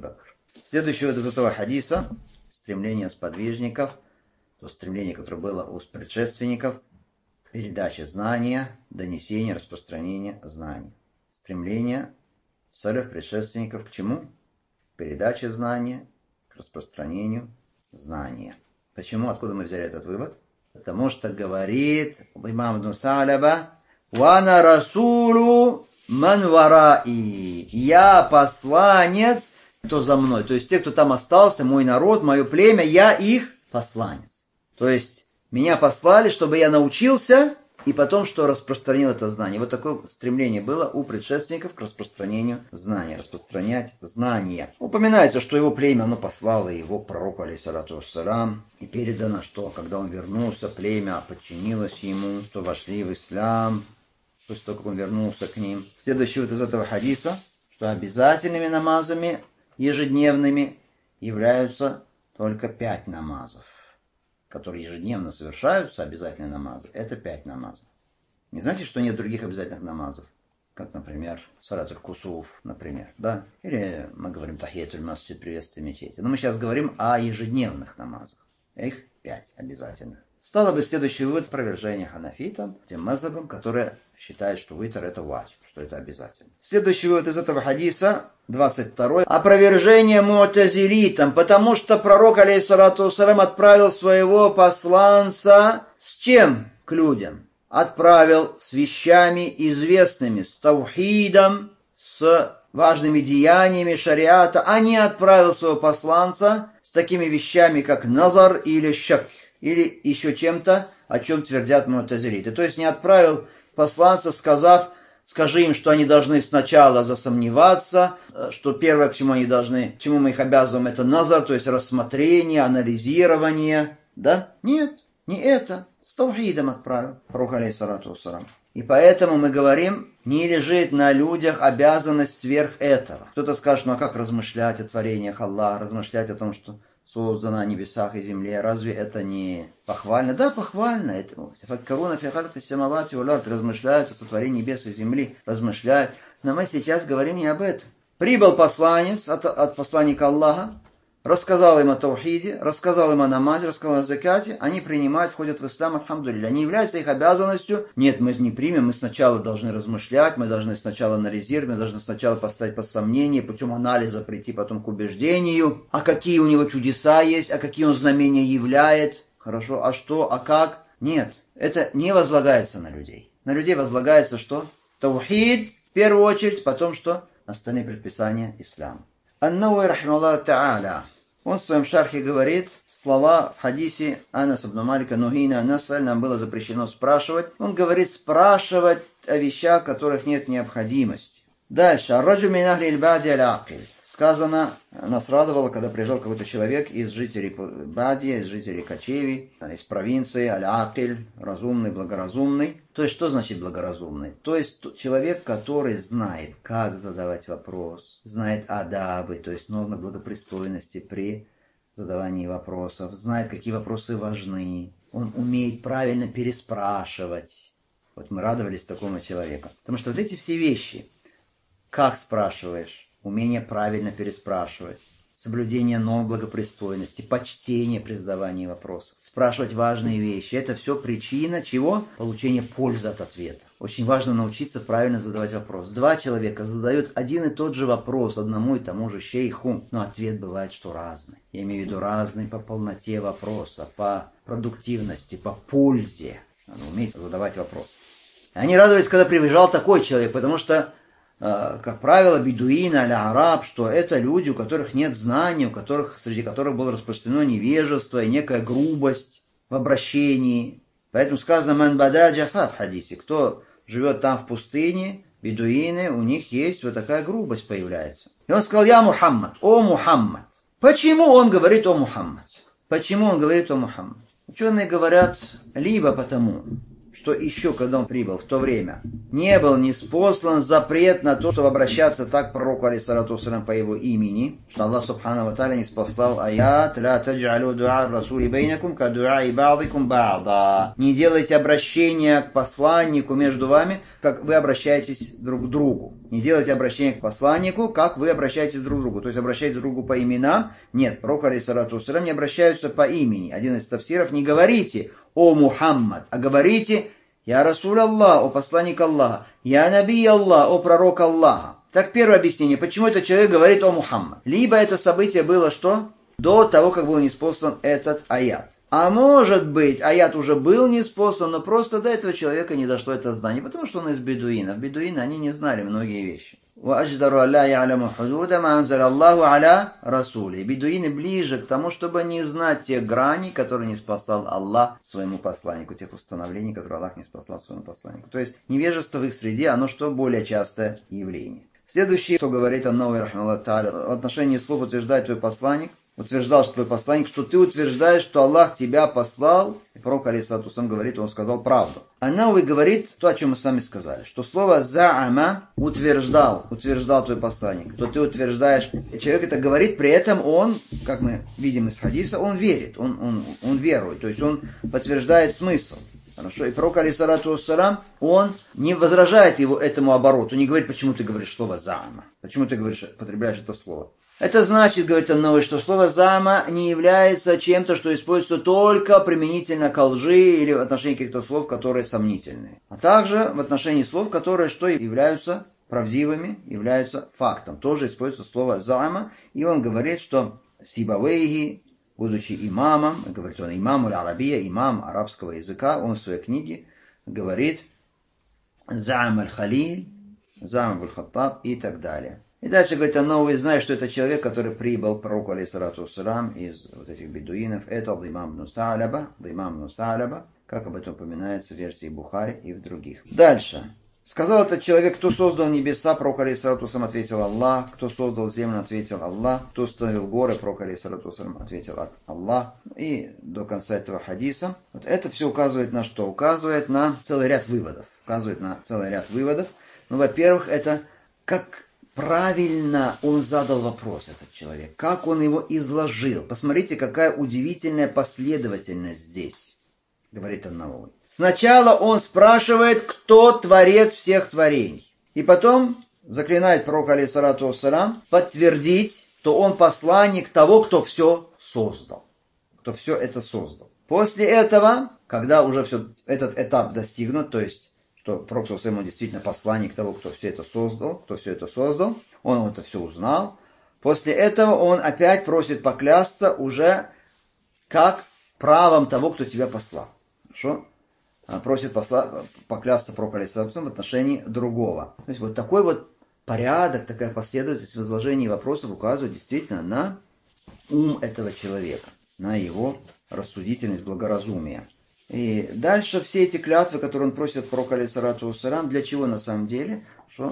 Следующий вот из этого хадиса, стремление сподвижников, то стремление, которое было у предшественников, передача знания, донесение, распространение знаний. Стремление салаф предшественников к чему? К передаче знания, к распространению знания. Почему? Откуда мы взяли этот вывод? Потому что говорит имам ибн Салаба: «Вана расулу ман вараи». Я посланец, кто за мной. То есть те, кто там остался, мой народ, мое племя, я их посланец. То есть меня послали, чтобы я научился, и потом, что распространил это знание. Вот такое стремление было у предшественников к распространению знания, распространять знания. Упоминается, что его племя, оно послало его пророку, алейхиссалату вассалам, и передано, что когда он вернулся, племя подчинилось ему, что вошли в ислам, после того, как он вернулся к ним. Следующий вот из этого хадиса, что обязательными намазами ежедневными являются только пять намазов, которые ежедневно совершаются, обязательные намазы, это пять намазов. Не знаете, что нет других обязательных намазов? Как, например, салат аль-кусуф, например, да? Или мы говорим тахиятуль масджид, приветствие мечети. Но мы сейчас говорим о ежедневных намазах. Их пять обязательных. Стало бы следующий вывод опровержения ханафитам, тем мазхабам, которые считают, что витр это ваджиб, что это обязательно. Следующий вывод из этого хадиса, двадцать второй. Опровержение му'тазилитам, потому что пророк, алейхиссалату вассалам, отправил своего посланца с чем к людям? Отправил с вещами известными, с таухидом, с важными деяниями шариата, а не отправил своего посланца с такими вещами, как назар или шак, или еще чем-то, о чем твердят му'тазилиты. То есть не отправил посланца, сказав: скажи им, что они должны сначала засомневаться, что первое, к чему они должны, к чему мы их обязываем, это назар, то есть рассмотрение, анализирование. Да? Нет, не это. С таухидом отправил пророк, алейхиссалату вассалам. И поэтому мы говорим, не лежит на людях обязанность сверх этого. Кто-то скажет: ну а как размышлять о творениях Аллаха, размышлять о том, что создано на небесах и земле? Разве это не похвально? Да, похвально. Это размышляют о сотворении небес и земли, размышляют. Но мы сейчас говорим не об этом. Прибыл посланец от, от посланника Аллаха, рассказал им о таухиде, рассказал им о намазе, рассказал о закате, они принимают, входят в ислам, альхамдулилля. Не является их обязанностью: нет, мы не примем, мы сначала должны размышлять, мы должны сначала анализировать, мы должны сначала поставить под сомнение, путем анализа прийти потом к убеждению, а какие у него чудеса есть, а какие он знамения являет, хорошо, а что, а как. Нет, это не возлагается на людей. На людей возлагается что? Таухид в первую очередь, потом что? Остальные предписания ислама. Ан-Науи, рахималлаху та'аля, он в своем шархе говорит слова в хадисе Анас ибн Малика: «Нухина насаль», нам было запрещено спрашивать. Он говорит спрашивать о вещах, в которых нет необходимости. Дальше. «Ар-раджу мин ахли аль-бади аль-акиль». Сказано, нас радовало, когда приезжал какой-то человек из жителей Бадия, из жителей кочевий, из провинции, аль-акиль, разумный, благоразумный. То есть, что значит благоразумный? То есть, человек, который знает, как задавать вопрос, знает адабы, то есть нормы благопристойности при задавании вопросов, знает, какие вопросы важны, он умеет правильно переспрашивать. Вот мы радовались такому человеку. Потому что вот эти все вещи, как спрашиваешь, умение правильно переспрашивать, соблюдение норм благопристойности, почтение при задавании вопросов, спрашивать важные вещи. Это все причина чего? Получения пользы от ответа. Очень важно научиться правильно задавать вопрос. Два человека задают один и тот же вопрос одному и тому же шейху, но ответ бывает, что разный. Я имею в виду разный по полноте вопроса, по продуктивности, по пользе. Надо уметь задавать вопрос. Они радовались, когда приезжал такой человек, потому что, как правило, бедуин или араб, что это люди, у которых нет знаний, у которых, среди которых было распространено невежество и некая грубость в обращении. Поэтому сказано «ман бада джафа» в хадисе. Кто живет там в пустыне, бедуины, у них есть вот такая грубость появляется. И он сказал: «Я Мухаммад, о Мухаммад». Почему он говорит о Мухаммад? Почему он говорит о Мухаммад? Ученые говорят, либо потому, что еще, когда он прибыл в то время, не был ниспослан запрет на то, чтобы обращаться так к пророку, алейхиссалату вассалям, по его имени, что Аллах субхану ва тааля ниспослал аят «Ла тадж'алу дуа расули бейнакум ка дуаи ба'дикум ба'да». Не делайте обращения к посланнику между вами, как вы обращаетесь друг к другу. Не делайте обращение к посланнику, как вы обращаетесь друг к другу. То есть обращайтесь друг к другу по именам. Нет, пророк, алейхиссалату вассалям, не обращаются по имени. Один из тафсиров: не говорите «О Мухаммад», а говорите «Я Расуль Аллах», «О посланник Аллаха», «Я Наби Аллах», «О пророк Аллаха». Так, первое объяснение, почему этот человек говорит «О Мухаммад». Либо это событие было что? До того, как был ниспослан этот аят. А может быть, аят уже был ниспослан, но просто до этого человека не дошло это знание, потому что он из бедуинов. Бедуины, они не знали многие вещи. Бедуины ближе к тому, чтобы не знать тех граней, которые ниспослал Аллах своему посланнику, тех установлений, которые Аллах ниспослал своему посланнику. То есть невежество в их среде, оно что более частое явление. Следующее, что говорит Ан-Навави рахимахуллаху тааля, в отношении слов утверждает твой посланник, утверждал, что твой посланник, что ты утверждаешь, что Аллах тебя послал, и пророк, алейхиссалату вассалям, говорит, он сказал правду. Ан-Навави говорит то, о чем мы сами сказали, что слово «за'ама» утверждал, утверждал твой посланник, что ты утверждаешь, человек это говорит, при этом он, как мы видим из хадиса, он верит, он, он, он верует, то есть он подтверждает смысл. Хорошо, и пророк, алейхиссалату вассалям, он не возражает его этому обороту, не говорит, почему ты говоришь слово «за'ама», почему ты говоришь, потребляешь это слово. Это значит, говорит Ан-Навави, что слово «зама» не является чем-то, что используется только применительно к лжи или в отношении каких-то слов, которые сомнительные. А также в отношении слов, которые что являются правдивыми, являются фактом. Тоже используется слово «зама», и он говорит, что Сибавейхи, будучи имамом, говорит он имам аль-арабия, имам арабского языка, он в своей книге говорит «за'ам аль-халиль», «за'ам аль-хаттаб» и так далее. И дальше говорит Ан-Навави, знаешь, что это человек, который прибыл к пророку, алейхиссалату вассалям, из вот этих бедуинов. Это Димам ибн Са'лаба, Димам ибн Са'лаба, как об этом упоминается в версии Бухари и в других. Дальше. Сказал этот человек, кто создал небеса, пророк, алейхиссалату вассалям, ответил Аллах. Кто создал землю, ответил Аллах. Кто установил горы, пророк, алейхиссалату вассалям, ответил Аллах. И до конца этого хадиса. Вот это все указывает на что? Указывает на целый ряд выводов. Указывает на целый ряд выводов. Ну, во-первых, это как правильно он задал вопрос, этот человек. Как он его изложил. Посмотрите, какая удивительная последовательность здесь, говорит Ан-Навави. Сначала он спрашивает, кто творец всех творений. И потом заклинает пророка, алейхиссалату вассалям, подтвердить, что он посланник того, кто все создал. Кто все это создал. После этого, когда уже все, этот этап достигнут, то есть что пророк ﷺ действительно посланник того, кто все это создал, кто все это создал, он это все узнал. После этого он опять просит поклясться уже как правом того, кто тебя послал. Хорошо? Просит посла, поклясться пророк ﷺ в отношении другого. То есть вот такой вот порядок, такая последовательность в изложении вопросов указывает действительно на ум этого человека, на его рассудительность, благоразумие. И дальше все эти клятвы, которые он просит от пророка, алейхиссалату вассалям, для чего на самом деле? Что?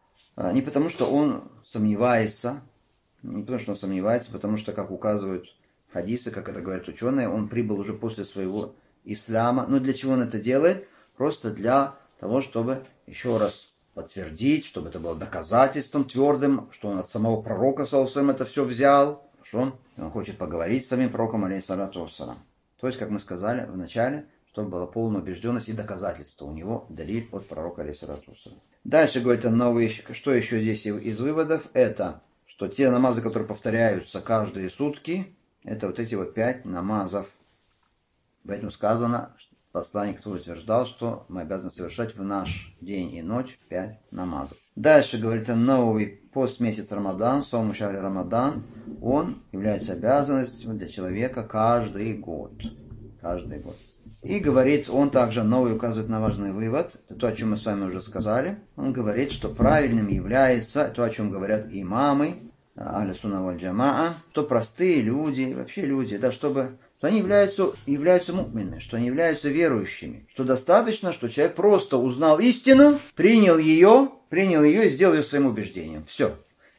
Не потому, что он сомневается, не потому, что он сомневается, потому что, как указывают хадисы, как это говорят ученые, он прибыл уже после своего ислама. Но для чего он это делает? Просто для того, чтобы еще раз подтвердить, чтобы это было доказательством твердым, что он от самого пророка, саллаллаху алейхи ва саллям, это все взял. Хорошо? И он хочет поговорить с самим пророком, алейхиссалату вассалям. То есть, как мы сказали в начале, чтобы была полная убежденность и доказательство у него, далиль от пророка, алейхиссалату вассалям. Дальше говорит Ан-Навави, что еще здесь из выводов, это, что те намазы, которые повторяются каждые сутки, это вот эти вот пять намазов. Поэтому сказано, посланник кто утверждал, что мы обязаны совершать в наш день и ночь пять намазов. Дальше говорит Ан-Навави, пост месяц Рамадан, саум шахри Рамадан, он является обязанностью для человека каждый год. Каждый год. И говорит, он также Ан-Навави указывает на важный вывод, это то, о чем мы с вами уже сказали. Он говорит, что правильным является то, о чем говорят имамы, ахлю сунна валь джамаа, то простые люди, вообще люди, да, чтобы, что они являются, являются му'минами, что они являются верующими, что достаточно, что человек просто узнал истину, принял ее, принял ее и сделал ее своим убеждением. Все.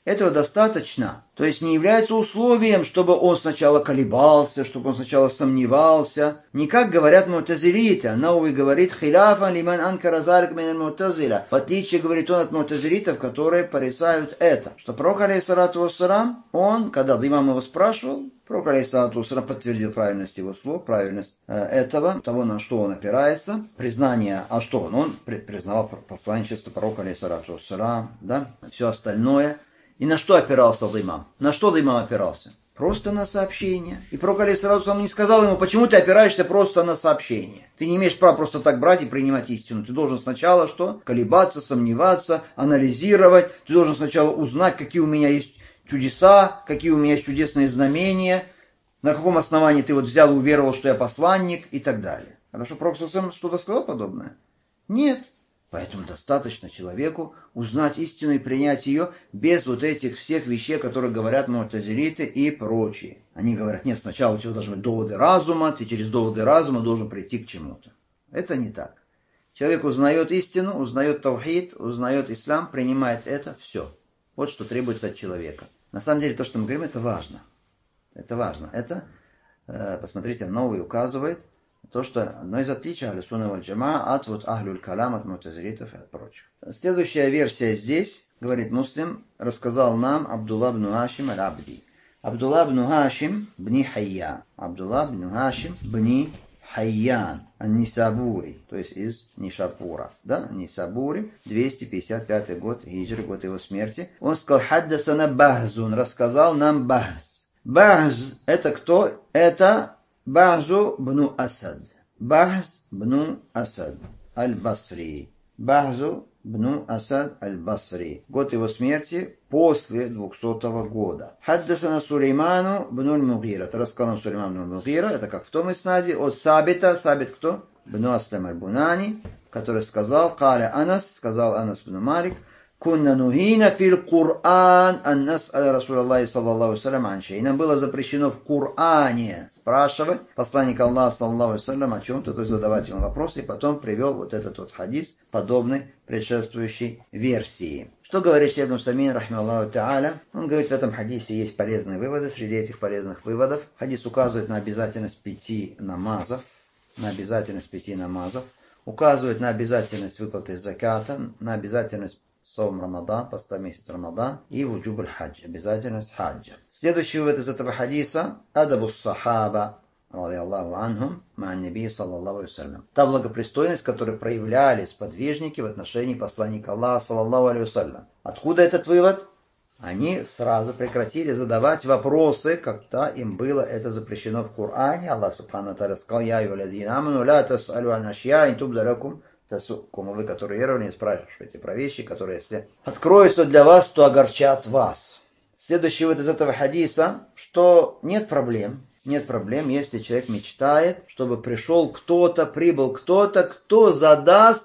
этого достаточно. То есть не является условием, чтобы он сначала колебался, чтобы он сначала сомневался. Не как говорят му'тазилиты. Науви говорит «Хиляфан лиман анкара залик мин аль-му'тазиля». В отличие, говорит он, от му'тазилитов, которые порицают это. Что пророк, алейхиссалату вассалам, он, когда имам его спрашивал, пророк, алейхиссалату вассалам, подтвердил правильность его слов, правильность э, этого, того, на что он опирается. Признание, а что он? Он признавал посланничество пророка, алейхиссалату вассалам, да, все остальное. И на что опирался имам? На что имам опирался? Просто на сообщение. И пророк, алейхиссалату вассалам, не сказал ему, почему ты опираешься просто на сообщение. Ты не имеешь права просто так брать и принимать истину. Ты должен сначала что? Колебаться, сомневаться, анализировать. Ты должен сначала узнать, какие у меня есть чудеса, какие у меня есть чудесные знамения, на каком основании ты вот взял и уверовал, что я посланник и так далее. Хорошо, пророк что-то сказал подобное? Нет. Поэтому достаточно человеку узнать истину и принять ее без вот этих всех вещей, которые говорят му'тазилиты и прочие. Они говорят, нет, сначала у тебя должны быть доводы разума, ты через доводы разума должен прийти к чему-то. Это не так. Человек узнает истину, узнает тавхид, узнает ислам, принимает это, все. Вот что требуется от человека. На самом деле то, что мы говорим, это важно. Это важно. Это, посмотрите, Новый указывает, то, что одно из отличий Ахлю-Сунна валь Джамаа от вот Ахлюль-Калам, от му'тазилитов и от прочих. Следующая версия здесь, говорит Муслим, рассказал нам Абдулла бн Хашим аль-Абди. Абдулла бн Хашим бни Хайян. Абдулла бн Хашим бни Хайян. Ан-Нисабури, то есть из Нишапура. Да, Нисабури, двести пятьдесят пятый год хиджры, год его смерти. Он сказал, хаддасана Бахзун, рассказал нам Бахз. Бахз, это кто? Это Бахзу бну Асад. Бахз бну Асад аль-Басри. Бахзу бну Асад аль-Басри. Год его смерти после двухсотого года. Хаддасана Сулейману бну аль-Мугира. Это рассказал нам Сулейман бну аль-Мугира. Это как в том иснаде от Сабита. Сабит кто? Бну Аслам аль-Бунани. Который сказал, Каля Анас, сказал Анас бну Малик, Кунна нухина фил Кур'ан ан нас'аля Расулаллахи саллаллаху салям ан шей. Нам было запрещено в Коране спрашивать посланника Аллаха саллаллаху салям о чем-то, то есть задавать ему вопросы, и потом привел вот этот вот хадис, подобный предшествующей версии. Что говорит Шейх Ибн Усаймин, рахимахуллаху та'аля? Он говорит, в этом хадисе есть полезные выводы. Среди этих полезных выводов хадис указывает на обязательность пяти намазов, на обязательность пяти намазов, указывает на обязательность выплаты заката, на обязательность Сом Рамадан, поста месяц Рамадан и вуджуб аль-хадж, обязательность хаджа. Следующий вывод из этого хадиса – адабу сахаба, ради Аллаху анхум, ма'ан наби саллаллаху алейхи вассалям. Та благопристойность, которую проявляли сподвижники в отношении посланника Аллаха саллаллаху алейхи вассалям. Откуда этот вывод? Они сразу прекратили задавать вопросы, когда им было это запрещено в Коране. Аллах субхану ва тааля сказал, я айюхаллазина аману, ла тас'алу ан ашья, ин тубда лакум. Кому вы, которые веровали, не спрашиваете про вещи, которые, если откроются для вас, то огорчат вас. Следующий вывод из этого хадиса, что нет проблем, нет проблем, если человек мечтает, чтобы пришел кто-то, прибыл кто-то, кто задаст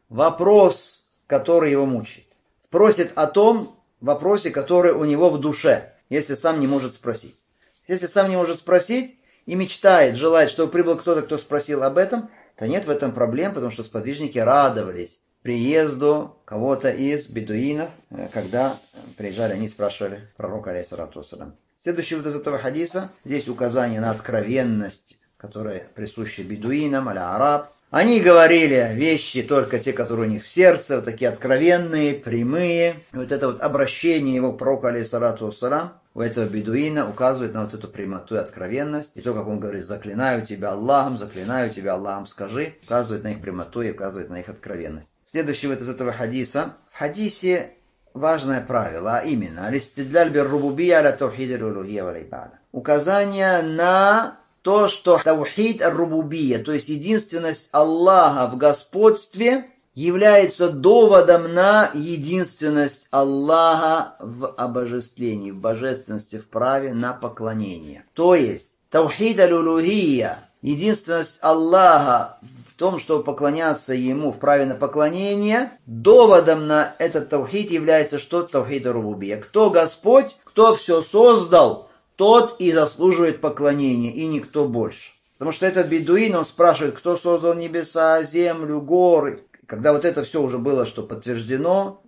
вопрос, который его мучает. Спросит о том вопросе, который у него в душе, если сам не может спросить. Если сам не может спросить и мечтает, желает, чтобы прибыл кто-то, кто спросил об этом, то нет в этом проблем, потому что сподвижники радовались приезду кого-то из бедуинов, когда приезжали, они спрашивали пророка, алейхиссалату вассалям. Следующий вот из этого хадиса, здесь указание на откровенность, которая присуща бедуинам, аля араб. Они говорили вещи только те, которые у них в сердце, вот такие откровенные, прямые. И вот это вот обращение его к пророку, алейхиссалату вассалям, у этого бедуина указывает на вот эту прямоту и откровенность. И то, как он говорит, заклинаю тебя Аллахом, заклинаю тебя Аллахом, скажи, указывает на их прямоту и указывает на их откровенность. Следующий вот из этого хадиса. В хадисе важное правило, а именно, алистидляль бир-рубубия аля тавхид аль-улухия валь-ибада. Указание на то, что тавхид аль-рубубия, то есть единственность Аллаха в господстве, является доводом на единственность Аллаха в обожествлении, в божественности, в праве на поклонение. То есть, тавхид аль-улухия, единственность Аллаха в том, чтобы поклоняться Ему в праве на поклонение, доводом на этот тавхид является что? Тавхид аль-рубубия. Кто Господь, кто все создал, тот и заслуживает поклонения, и никто больше. Потому что этот бедуин, он спрашивает, кто создал небеса, землю, горы. Когда вот это все уже было, что подтверждено,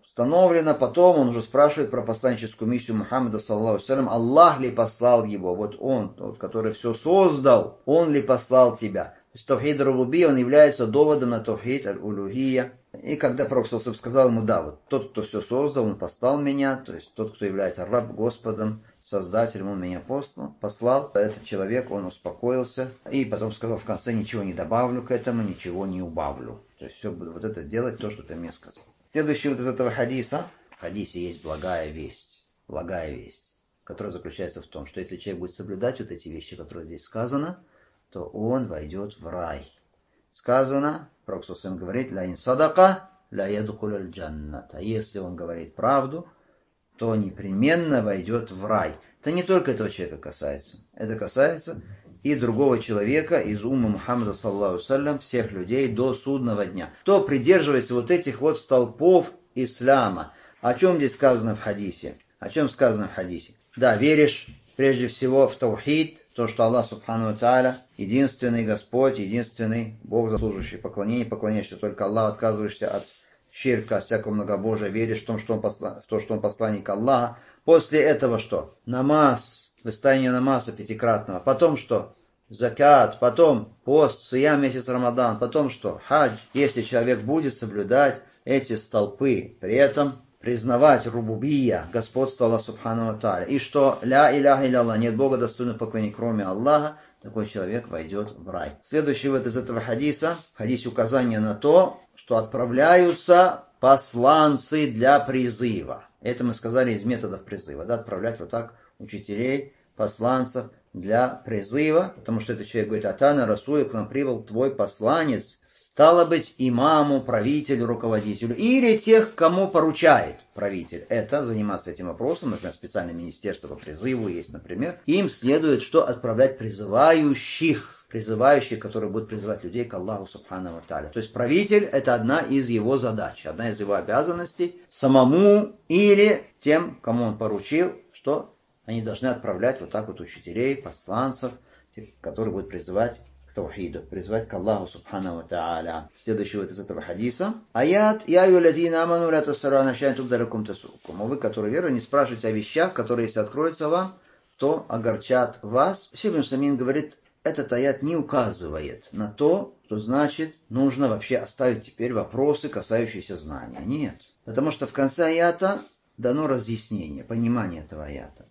Установлено, потом он уже спрашивает про посланническую миссию Мухаммада, саллаллаху алейхи ва саллям, Аллах ли послал его, вот он, тот, который все создал, он ли послал тебя. То есть тавхид рубубия, он является доводом на тавхид аль-улухия. И когда Пророк сказал ему, да, вот тот, кто все создал, он послал меня, то есть тот, кто является Раб, Господом, Создателем, он меня послал, послал. Этот человек, он успокоился, и потом сказал в конце, ничего не добавлю к этому, ничего не убавлю. То есть все буду вот это делать, то, что ты мне сказал. Следующий вот из этого хадиса, в хадисе есть благая весть, благая весть, которая заключается в том, что если человек будет соблюдать вот эти вещи, которые здесь сказано, то он войдет в рай. Сказано, Пророк говорит, ля ин садака, ля ядхуль аль джанната. Если он говорит правду, то непременно войдет в рай. Это не только этого человека касается. Это касается и другого человека из умма Мухаммада, саллаллаху алейхи ва саллям, всех людей до судного дня. Кто придерживается вот этих вот столпов ислама. О чем здесь сказано в хадисе? О чем сказано в хадисе? Да, веришь прежде всего в таухид, то, что Аллах субхану ва тааля единственный Господь, единственный Бог, заслуживающий поклонения, поклоняешься только Аллаху, отказываешься от ширка, от всякого многобожия, веришь в, том, что он посла... в то, что он посланник Аллаха. После этого что? Намаз, выставление намаза пятикратного. Потом что? Закат. Потом пост, сиям месяц Рамадан. Потом что? Хадж. Если человек будет соблюдать эти столпы, при этом признавать рубубия, господство Аллаха субхану ва тааля, и что ля иляха илля, нет Бога достойного поклонения, кроме Аллаха, такой человек войдет в рай. Следующий вот из этого хадиса, в хадисе указание на то, что отправляются посланцы для призыва. Это мы сказали из методов призыва, да, отправлять вот так учителей, посланцев для призыва, потому что этот человек говорит, Атана Расуля, к нам прибыл твой посланец, стало быть, имаму, правителю, руководителю, или тех, кому поручает правитель. Это заниматься этим вопросом, например, специальное министерство по призыву есть, например. Им следует что? Отправлять призывающих, призывающих, которые будут призывать людей к Аллаху субхану ва тааля. То есть правитель – это одна из его задач, одна из его обязанностей, самому или тем, кому он поручил, что они должны отправлять вот так вот учителей, посланцев, тех, которые будут призывать к таухиду, призывать к Аллаху субхану ва тааля. Следующий вот из этого хадиса. Аят «Я юлядина аману ля тасарана шайн тубдаракум тасукум». Вы, которые веруют, не спрашивайте о вещах, которые, если откроются вам, то огорчат вас. Шейх ибн Усаймин говорит, этот аят не указывает на то, что значит нужно вообще оставить теперь вопросы, касающиеся знания. Нет. Потому что в конце аята дано разъяснение, понимание этого аята.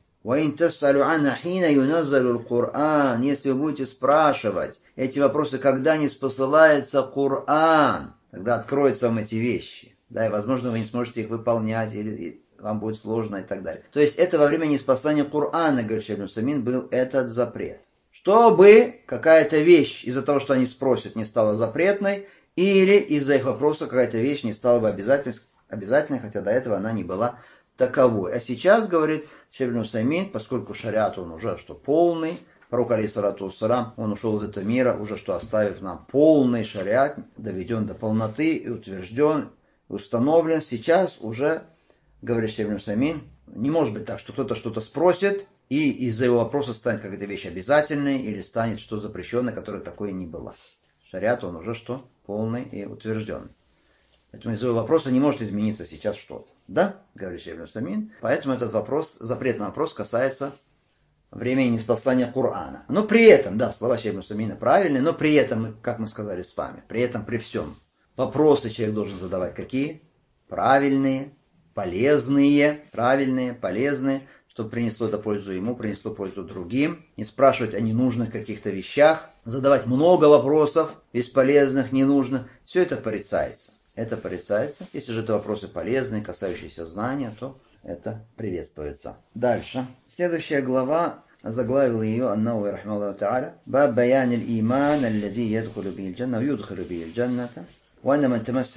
Если вы будете спрашивать эти вопросы, когда не спосылается Коран, тогда откроются вам эти вещи. Да, и, возможно, вы не сможете их выполнять, или вам будет сложно и так далее. То есть это во время неспослания Корана, говорит Шейх ибн Усаймин, был этот запрет. Чтобы какая-то вещь из-за того, что они спросят, не стала запретной, или из-за их вопроса какая-то вещь не стала бы обязательной, обязательной, хотя до этого она не была таковой. А сейчас, говорит Шейх ибн Усаймин, поскольку шариат он уже что полный, пророк алейхиссалату вассалам, он ушел из этого мира, уже что оставив нам полный шариат, доведен до полноты и утвержден, установлен. Сейчас уже, говорит Шейх ибн Усаймин, не может быть так, что кто-то что-то спросит, и из-за его вопроса станет какая-то вещь обязательной, или станет что запрещенное, которое такое не было. Шариат он уже что? Полный и утвержденный. Поэтому из-за его вопроса не может измениться сейчас что-то. Да, говорит Шейх ибн Усаймин. Поэтому этот вопрос, запретный вопрос, касается времени ниспослания Корана. Но при этом, да, слова Шейх ибн Усаймина правильные, но при этом, как мы сказали с вами, при этом, при всем, вопросы человек должен задавать какие? Правильные, полезные, правильные, полезные, чтобы принесло это пользу ему, принесло пользу другим. Не спрашивать о ненужных каких-то вещах, задавать много вопросов, бесполезных, ненужных. Все это порицается. Это порицается. Если же это вопросы полезные, касающиеся знания, то это приветствуется. Дальше. Следующая глава, заглавил ее Ан-Навави рахимахуллаху тааля. Баб баян аль-иман, аллази ядхулу бихи аль-джанна, юдхилу бихи аль-джанната. Глава,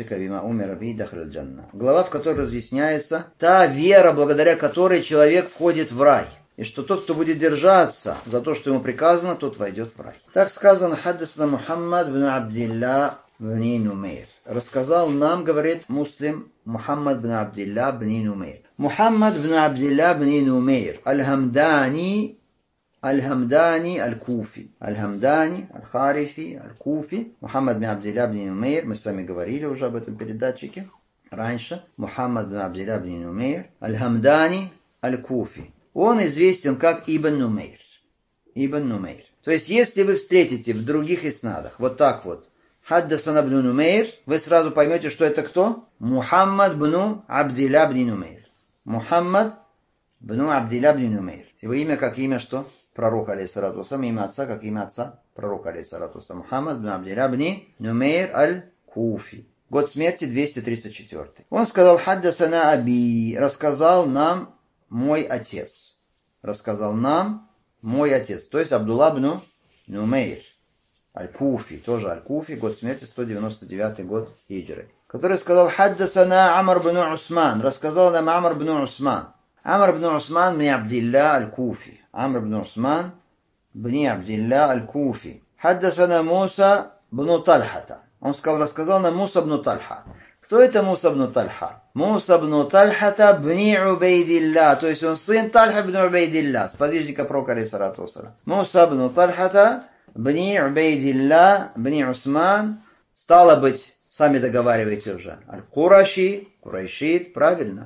в которой разъясняется та вера, благодаря которой человек входит в рай. И что тот, кто будет держаться за то, что ему приказано, тот войдет в рай. Так сказано, хаддасна Мухаммад бн Абдилла бн Нумейр. Рассказал нам, говорит муслим, Мухаммад бн Абдилла бн Нумейр. Мухаммад бн Абдилла бн Нумейр. Аль-Хамдани, Аль-Хамдани Аль-Куфи. Аль-Хамдани Аль-Харифи Аль-Куфи. Мухаммад бин Абдилля бин Нумейр. Мы с вами говорили уже об этом передатчике. раньше, Мухаммад бин Абдилля бин Нумейр, аль-Хамдани аль-Куфи. Он известен как Ибн Нумейр. Ибн Нумейр. То есть, если вы встретите в других иснадах, вот так вот, Хаддасан ибн Нумейр, вы сразу поймете, что это кто? Мухаммад бин Абдилля бин Нумейр. Мухаммад бин Абдилля бин Нумейр. Его имя как имя что? Пророка, алейхиссалату вассалам, имя отца как имя отца пророка, алейхиссалату вассалам. Мухаммад бин Абдилля бин Нумейр аль-Куфи. Год смерти двести тридцать четвёртый. Он сказал: Хаддасана аби, рассказал нам мой отец. Рассказал нам мой отец. То есть Абдулла бин Нумейр аль-Куфи, тоже аль-Куфи, год смерти сто девяносто девятый год хиджры. Который сказал: Хаддасана Амр бин Усман, рассказал нам Амр бин Усман. Амр бин Усман бин Абдилля аль-Куфи. Амр бин Усман бин Абдилля аль-Куфи. Хаддасана Муса бин Тальхата. Он сказал, рассказал нам Муса бин Тальха. Кто это Муса бин Тальха? Муса бин Тальхата бин Убейдилля, то есть он сын Тальха бин Убейдилля, сподвижника пророка, алейхиссалату вассалам. Муса бин Тальхата бин Убейдилля бин Усман, стало быть, сами договариваете уже, аль-Кураши, Курайшит, правильно,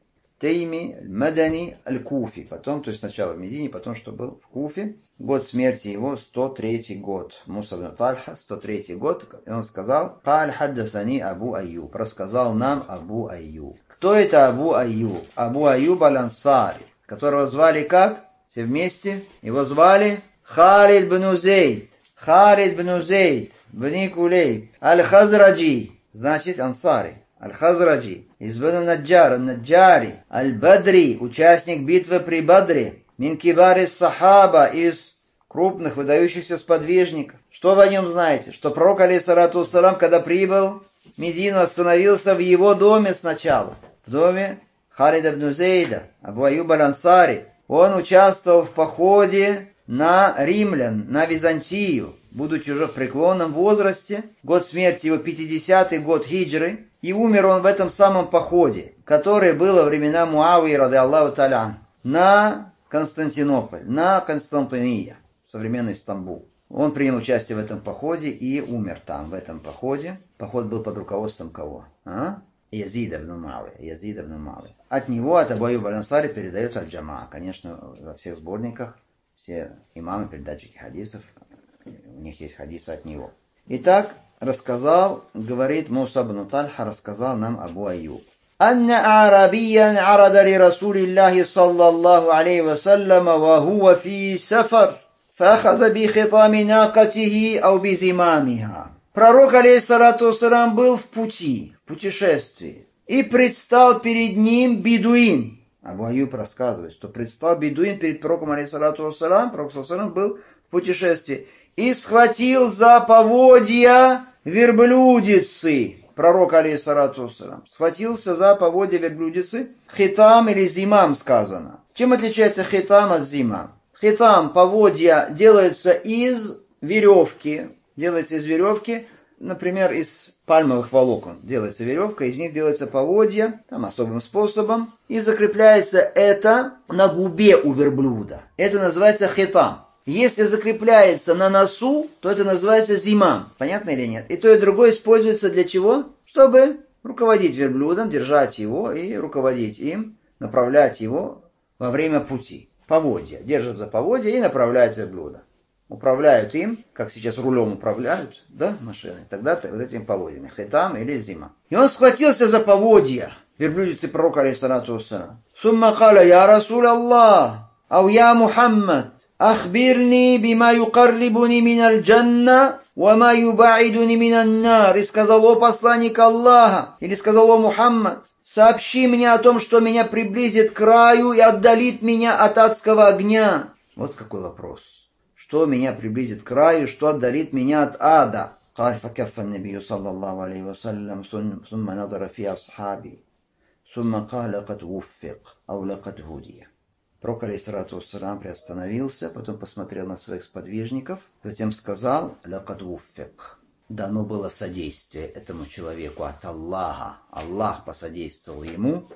Тейми, Мадани, аль-Куфи, потом, то есть сначала в Медине, потом, что был в Куфе, год смерти его сто третий год, Муса бин Тальха, сто третий год, и он сказал: «Каль хаддасани Абу Айюб», рассказал нам Абу Айюб. Кто это Абу Айюб? Абу Айюб аль-Ансари, которого звали как? Все вместе? Его звали Халид бин Зейд, Халид бин Зейд, бин Кулейб, аль-Хазраджи, значит Ансари, аль-Хазраджи, из Бану Наджар, Наджари, аль-Бадри, участник битвы при Бадре, мин кибари сахаба, из крупных выдающихся сподвижников. Что вы о нем знаете? Что пророк, алейхиссалату вассалам, когда прибыл в Медину, остановился в его доме сначала, в доме Халида бин Зейда, Абу Айюб аль-Ансари. Он участвовал в походе на римлян, на Византию, будучи уже в преклонном возрасте. Год смерти его пятидесятый год хиджры. И умер он в этом самом походе, который был во времена Муавии, ради Аллаху та'аля, на Константинополь, на Константиния, современный Стамбул. Он принял участие в этом походе и умер там, в этом походе. Поход был под руководством кого? А? Язида ибн Муавия, Язида ибн Муавия. От него, от Абу Айюба аль-Ансари, передает аль-Джамаа. Конечно, во всех сборниках все имамы, передатчики хадисов, у них есть хадисы от него. Итак, рассказал, говорит Муса бин Тальха, рассказал нам Абу Айюб. Анна арабиян арада ли Расулиллахи саллаллаху алейхи вассалям, ва хуа фи сафар, фахаза би хитами накатихи ау би зимамиха. Пророк, алейхиссалату вассалам, был в пути, в путешествии, и предстал перед ним бедуин. Абу Айюб рассказывает, что предстал бедуин перед пророком, алейхиссалату вассалам, пророк саллаллаху был в путешествии, и схватил за поводья верблюдицы. Пророк, алейхиссалату вассалам, схватился за поводья верблюдицы. Хитам или зимам сказано. Чем отличается хитам от зимам? Хитам, поводья, делаются из веревки. Делается из веревки, например, из пальмовых волокон. Делается веревка, из них делается поводья, там особым способом. И закрепляется это на губе у верблюда. Это называется хитам. Если закрепляется на носу, то это называется зимам. Понятно или нет? И то, и другое используется для чего? Чтобы руководить верблюдом, держать его и руководить им, направлять его во время пути. Поводья. Держат за поводья и направляют верблюда. Управляют им, как сейчас рулем управляют, да, машины. Тогда-то вот этими поводьями. Хитам или зима. И он схватился за поводья верблюдицы пророка, алейхиссалату вассалам. Сумма каля, я Расул Аллах, ау я Мухаммад. «Ахбирни бима юкаррибуни миналь джанна, ва ма юбаидуни минан нар». И сказал: «О посланник Аллаха», или сказал: «О Мухаммад, сообщи мне о том, что меня приблизит к раю и отдалит меня от адского огня». Вот какой вопрос. Что меня приблизит к раю, что отдалит меня от ада? قال فكف النبي صلى الله عليه وسلم ثم نظر في أصحابه ثم قال لقد وفق أو لقد هدي. Пророк, алейхиссалату вассалам, приостановился, потом посмотрел на своих сподвижников, затем сказал: «Лакад вуффик». Дано было содействие этому человеку от Аллаха. Аллах посодействовал ему.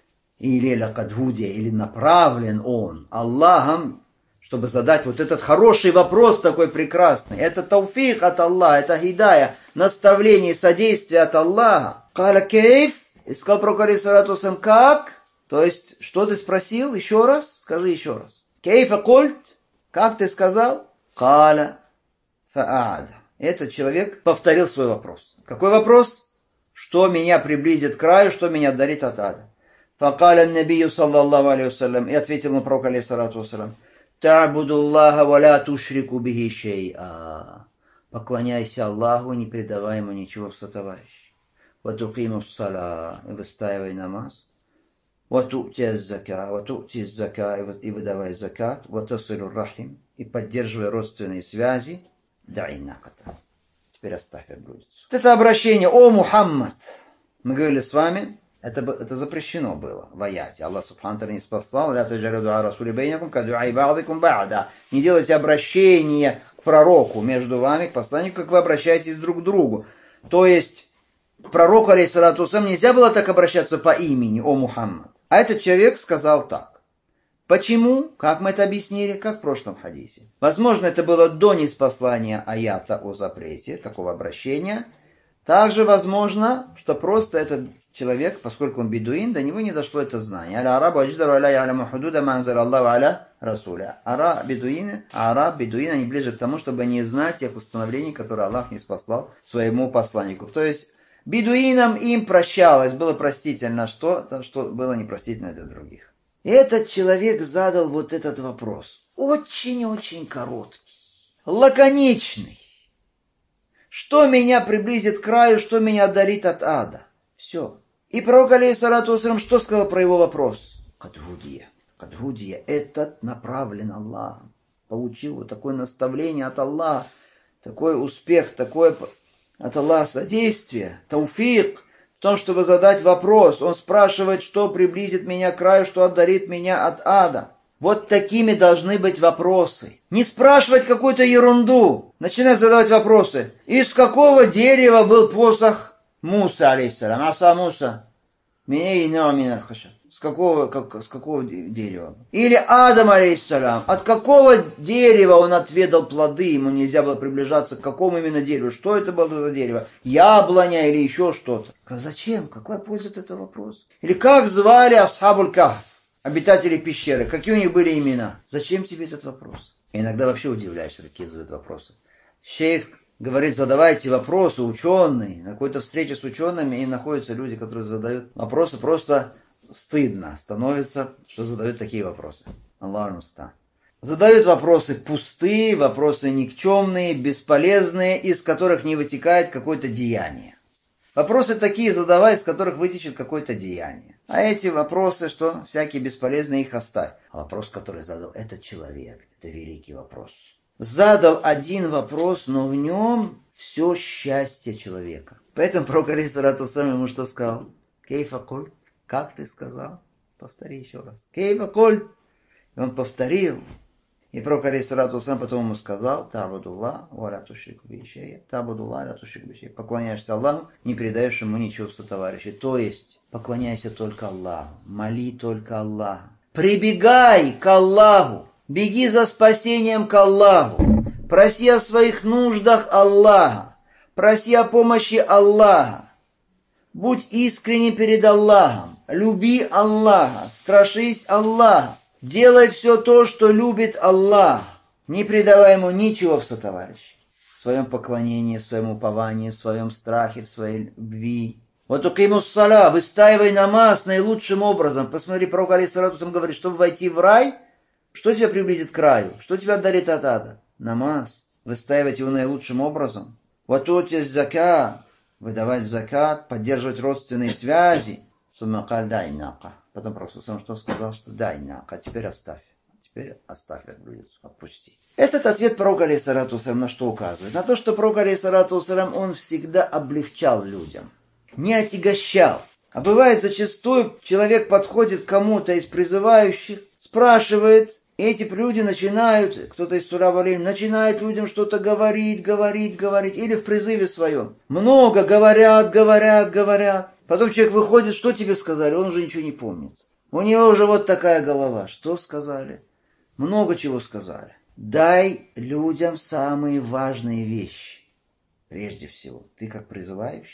Или лакад худия, или направлен он Аллахом, чтобы задать вот этот хороший вопрос такой прекрасный. Это тауфик от Аллаха, это хидая, наставление и содействие от Аллаха. «Каля кейф». И сказал пророк, алейхиссалату вассалям, как? То есть, что ты спросил? Еще раз? Скажи еще раз. Кейфа культ? Как ты сказал? Каля фа'ада. Этот человек повторил свой вопрос. Какой вопрос? Что меня приблизит к краю, что меня отдалит от ада? Факаля набию саллаллаху алейхи вассалям. И ответил ему пророк, алейхиссалату вассалям. Та'буду Аллаха ва ла тушрику бихи шей'a. Поклоняйся Аллаху, не предавай ему ничего в сотоварищи. Ва туқиму ссала. И выстаивай намаз. Ва ту'ти зака. Ва ту'ти зака. И выдавай закат. Ва тасилу рахим. И поддерживай родственные связи. Дай наката. Теперь оставь блудицу. Это обращение: «О Мухаммад». Мы говорили с вами, это, это запрещено было в аяте. Аллах субхану тааля не спасал. Не делайте обращение к пророку между вами, к посланнику, как вы обращаетесь друг к другу. То есть, пророку, алейхиссалату вассалям, нельзя было так обращаться по имени: «О Мухаммад». А этот человек сказал так. Почему? Как мы это объяснили? Как в прошлом хадисе. Возможно, это было до ниспослания аята о запрете такого обращения. Также возможно, что просто этот человек, поскольку он бедуин, до него не дошло это знание. Ара бедуины, араб, бедуин, они ближе к тому, чтобы не знать тех установлений, которые Аллах не спаслал своему посланнику. То есть, бедуинам им прощалось, было простительно что-то, что было непростительно для других. И этот человек задал вот этот вопрос. Очень-очень короткий, лаконичный. Что меня приблизит к краю, что меня отдалит от ада? Все. И пророк, алейхиссалату вассалям, что сказал про его вопрос? Кадгудия. Кадгудия. Этот направлен Аллахом. Получил вот такое наставление от Аллаха. Такой успех, такое от Аллаха содействие. Тауфик. В том, чтобы задать вопрос. Он спрашивает, что приблизит меня к краю, что отдалит меня от ада. Вот такими должны быть вопросы. Не спрашивать какую-то ерунду. Начинать задавать вопросы. Из какого дерева был посох Муса, алейхиссалям? Аса Муса. Меня и мин хашаб. С какого, как, с какого дерева? Или Адам, алейхиссалям. От какого дерева он отведал плоды? Ему нельзя было приближаться к какому именно дереву. Что это было за дерево? Яблоня или еще что-то? Зачем? Какая польза от этого вопроса? Или как звали Асхабуль Кахф, обитатели пещеры? Какие у них были имена? Зачем тебе этот вопрос? И иногда вообще удивляешься, какие задают вопросы. Шейх говорит, задавайте вопросы, ученые. На какой-то встрече с учеными и находятся люди, которые задают вопросы, просто стыдно становится, что задают такие вопросы. Аллаху муста'ан. Задают вопросы пустые, вопросы никчемные, бесполезные, из которых не вытекает какое-то деяние. Вопросы такие задавай, из которых вытечет какое-то деяние. А эти вопросы, что всякие бесполезные, их оставь. А вопрос, который задал этот человек, это великий вопрос. Задал один вопрос, но в нем все счастье человека. Поэтому пророк, алейхиссалату вассалям, ему что сказал? Кейфа культ. Как ты сказал? Повтори еще раз. Кейфа культ. И он повторил. И пророк, алейхиссалату вассалям, потом ему сказал: Табудуллах, ва ля тушрику бихи шей'ан. Табудуллах, ля тушрику бихи шей'ан. Поклоняешься Аллаху, не предаешь ему ничего в сотоварищи. То есть, поклоняйся только Аллаху, моли только Аллаху. Прибегай к Аллаху, беги за спасением к Аллаху. Проси о своих нуждах Аллаха. Проси о помощи Аллаха. Будь искренне перед Аллахом. Люби Аллаха. Страшись Аллаха. Делай все то, что любит Аллах. Не предавай ему ничего в сотоварищи. В своем поклонении, в своем уповании, в своем страхе, в своей любви. Вот укимус сала, выстаивай намаз наилучшим образом. Посмотри, пророк, алейхиссалату вассалям, говорит, чтобы войти в рай, что тебя приблизит к краю? Что тебя отдалит от ада? Намаз. Выстаивать его наилучшим образом. Вот ути зака, выдавать закат, поддерживать родственные связи. Суммакаль дай нака. Потом пророк что сказал, что дай нака, теперь оставь. Теперь оставь блудицу, отпусти. Этот ответ пророка, алейхиссалату вассалям, на что указывает? На то, что пророк, алейхиссалату вассалям, он всегда облегчал людям. Не отягощал. А бывает зачастую, человек подходит к кому-то из призывающих, спрашивает, и эти люди начинают, кто-то из Сура Валим, начинает людям что-то говорить, говорить, говорить, или в призыве своем. Много говорят, говорят, говорят. Потом человек выходит, что тебе сказали, он уже ничего не помнит. У него уже вот такая голова. Что сказали? Много чего сказали. Дай людям самые важные вещи. Прежде всего, ты как призывающий,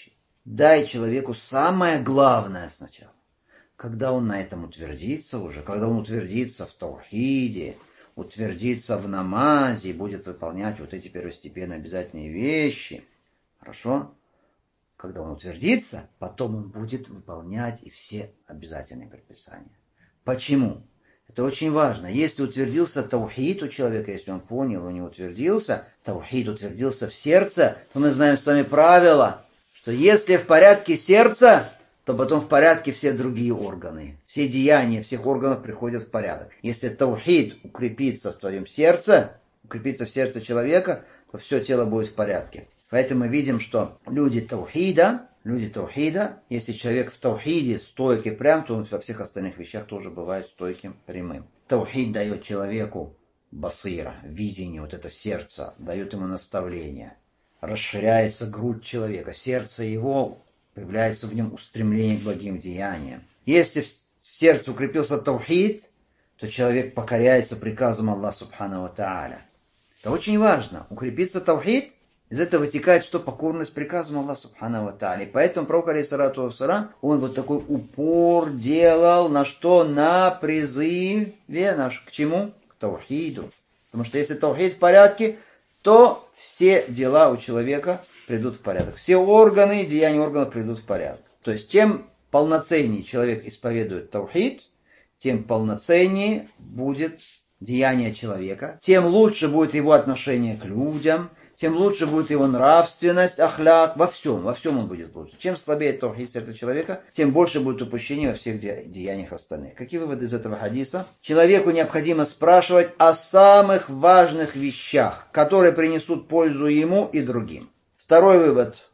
дай человеку самое главное сначала. Когда он на этом утвердится уже, когда он утвердится в таухиде, утвердится в намазе, будет выполнять вот эти первостепенные обязательные вещи, хорошо? Когда он утвердится, потом он будет выполнять и все обязательные предписания. Почему? Это очень важно. Если утвердился таухид у человека, если он понял, он не утвердился, таухид утвердился в сердце, то мы знаем с вами правило, что если в порядке сердца, то потом в порядке все другие органы. Все деяния всех органов приходят в порядок. Если таухид укрепится в твоем сердце, укрепится в сердце человека, то все тело будет в порядке. Поэтому мы видим, что люди таухида, люди таухида, если человек в таухиде стойкий прям, то он во всех остальных вещах тоже бывает стойким, прямым. Таухид дает человеку басира, видение, вот это сердце, дает ему наставление. Расширяется грудь человека, сердце его, появляется в нем устремление к благим деяниям. Если в сердце укрепился таухид, то человек покоряется приказам Аллаха Субхану ва Тааля. Это очень важно. Укрепиться таухид, из этого вытекает, что покорность приказам Аллаха Субхану ва Тааля. И поэтому пророк, алейхиссалату вассалам, он вот такой упор делал на что? На призыве наш. К чему? К таухиду. Потому что если таухид в порядке, то все дела у человека придут в порядок. Все органы, деяния органов придут в порядок. То есть, чем полноценнее человек исповедует таухид, тем полноценнее будет деяние человека, тем лучше будет его отношение к людям, тем лучше будет его нравственность, ахляк, во всем, во всем он будет лучше. Чем слабее таухид сердца человека, тем больше будет упущений во всех де- деяниях остальных. Какие выводы из этого хадиса? Человеку необходимо спрашивать о самых важных вещах, которые принесут пользу ему и другим. Второй вывод.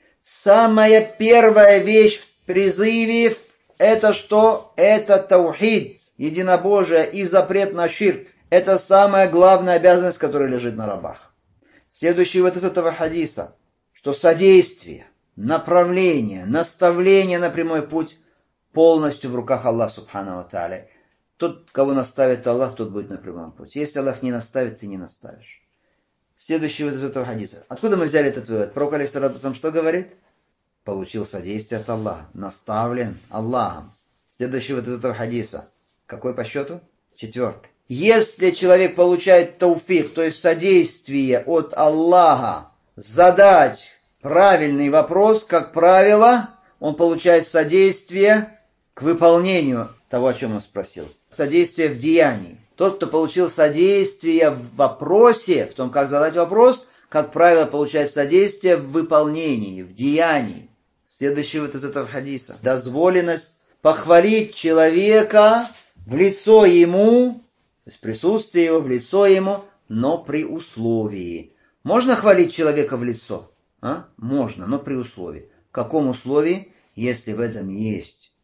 Самая первая вещь в призыве – это что? Это таухид, единобожие и запрет на ширк. Это самая главная обязанность, которая лежит на рабах. Следующий вывод из этого хадиса, что содействие, направление, наставление на прямой путь полностью в руках Аллаха Субхану ва Тааля. Тот, кого наставит Аллах, тот будет на прямом пути. Если Аллах не наставит, ты не наставишь. Следующий вывод из этого хадиса. Откуда мы взяли этот вывод? Пророк, алейхиссалату вассалам, что говорит? Получил содействие от Аллаха. Наставлен Аллахом. Следующий вывод из этого хадиса. Какой по счету? Четвертый. Если человек получает тауфик, то есть содействие от Аллаха, задать правильный вопрос, как правило, он получает содействие к выполнению того, о чем он спросил. Содействие в деянии. Тот, кто получил содействие в вопросе, в том, как задать вопрос, как правило, получает содействие в выполнении, в деянии. Следующий вот из этого хадиса. Дозволенность похвалить человека в лицо ему, то есть присутствие его в лицо ему, но при условии. Можно хвалить человека в лицо? А? Можно, но при условии. В каком условии? Если в этом есть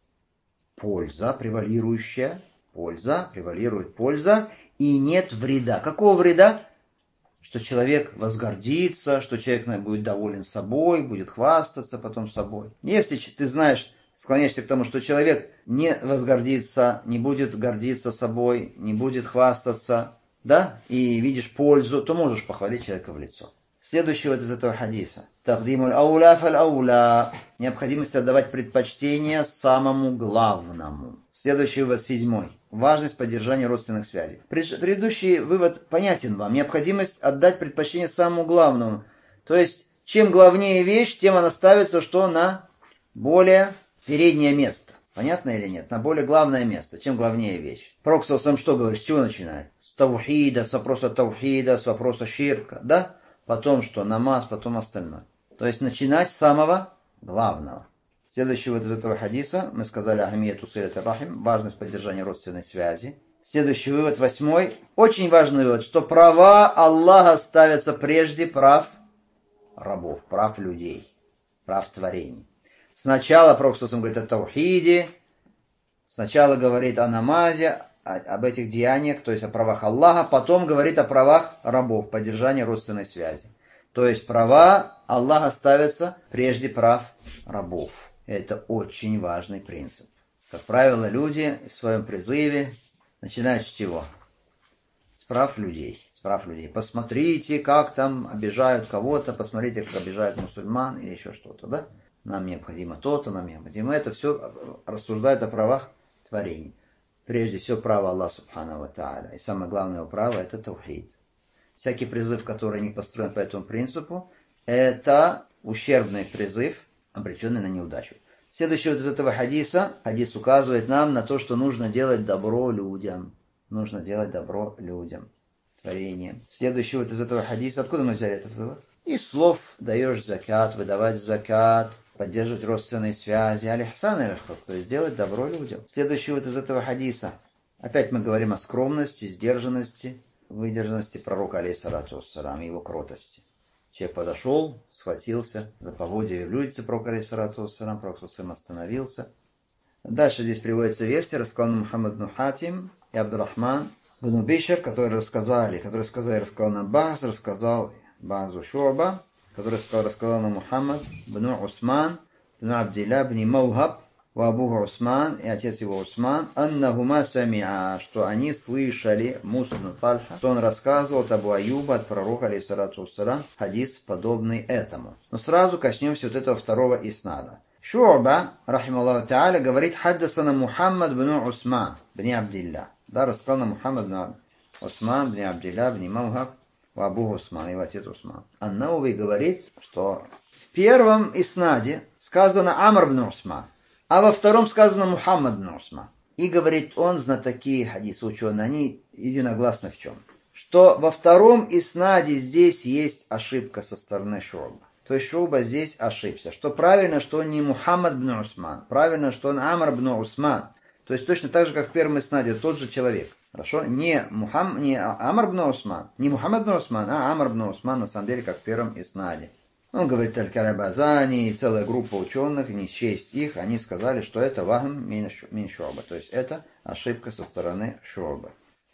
польза превалирующая, польза, превалирует польза, и нет вреда. Какого вреда? Что человек возгордится, что человек будет доволен собой, будет хвастаться потом собой. Если ты знаешь, склоняешься к тому, что человек не возгордится, не будет гордиться собой, не будет хвастаться, да, и видишь пользу, то можешь похвалить человека в лицо. Следующий вот из этого хадиса. Тахдимуль ауля фаль ауля. Необходимость отдавать предпочтение самому главному. Следующий вывод, седьмой. Важность поддержания родственных связей. Предыдущий вывод понятен вам. Необходимость отдать предпочтение самому главному. То есть, чем главнее вещь, тем она ставится, что на более переднее место. Понятно или нет? На более главное место. Чем главнее вещь. Пророк сам что говорит? С чего начинает? С таухида, с вопроса таухида, с вопроса ширка. Да? Потом что? Намаз, потом остальное. То есть, начинать с самого главного. Следующий вывод из этого хадиса, мы сказали ахамияту силат ар-рахим, важность поддержания родственной связи. Следующий вывод, восьмой, очень важный вывод, что права Аллаха ставятся прежде прав рабов, прав людей, прав творений. Сначала Пророк говорит о таухиде, сначала говорит о намазе, об этих деяниях, то есть о правах Аллаха, потом говорит о правах рабов, поддержания родственной связи. То есть права Аллаха ставятся прежде прав рабов. Это очень важный принцип. Как правило, люди в своем призыве начинают с чего? С прав людей. С прав людей. Посмотрите, как там обижают кого-то, посмотрите, как обижают мусульман или еще что-то, да? нам необходимо то-то, нам необходимо это. Все рассуждают о правах творений. Прежде всего, право Аллаха Субхану ва Тааля. И самое главное его право – это таухид. Всякий призыв, который не построен по этому принципу, это ущербный призыв, обреченный на неудачу. Следующий вот из этого хадиса, хадис указывает нам на то, что нужно делать добро людям. Нужно делать добро людям, творениям. Следующий вот из этого хадиса, откуда мы взяли этот вывод? Из слов даешь закат, выдавать закат, поддерживать родственные связи, алихсан аль-хук, то есть делать добро людям. Следующий вот из этого хадиса. Опять мы говорим о скромности, сдержанности, выдержанности пророка, алейхиссалату вассалам, и его кротости. Человек подошел, схватился за поводья верблюдицы пророка, алейхиссалату вассалам, пророк остановился. Дальше здесь приводится версия, рассказал Мухаммад бн Хатим и Абдурахман бн Бишр, которые рассказали, которые сказали, рассказал нам Бахз, рассказал Базу Шу'ба, который сказал, рассказал нам Мухаммад бн Усман бн Абдилля бн Маухаб, Абу Усман и отец его Усман, аннахума самиа, что они слышали Муса бн Тальха, что он рассказывал от Абу Аюба, от пророка, алейхиссалату вассалам, хадис, подобный этому. Но сразу коснемся вот этого второго иснада. Шу'ба, рахималлаху та'аля, говорит, хаддасана Мухаммад бн Усман бн Абдилля. Да, рассказал нам Мухаммад бн Усман бн Абдилля бн Маухаб, Абу Усман, его отец Усман. Ан-Науви говорит, что в первом иснаде сказано Амр бн Усман, а во втором сказано Мухаммад бн Усман. И говорит он, знатоки хадиса ученые, они единогласны в чем? Что во втором иснаде здесь есть ошибка со стороны Шу'ба. То есть Шу'ба здесь ошибся. Что правильно, что он не Мухаммад бн Усман. Правильно, что он Амр бн Усман. То есть точно так же, как в первом иснаде, тот же человек. Хорошо? Не, Мухам, не Амр бн Усман, не Мухаммад бн Усман, а Амр бн Усман, на самом деле, как в первом иснаде. Он говорит, Аль-Карабазани и целая группа ученых, не счесть их, они сказали, что это вахм мин Шу'ба, то есть это ошибка со стороны Шу'бы.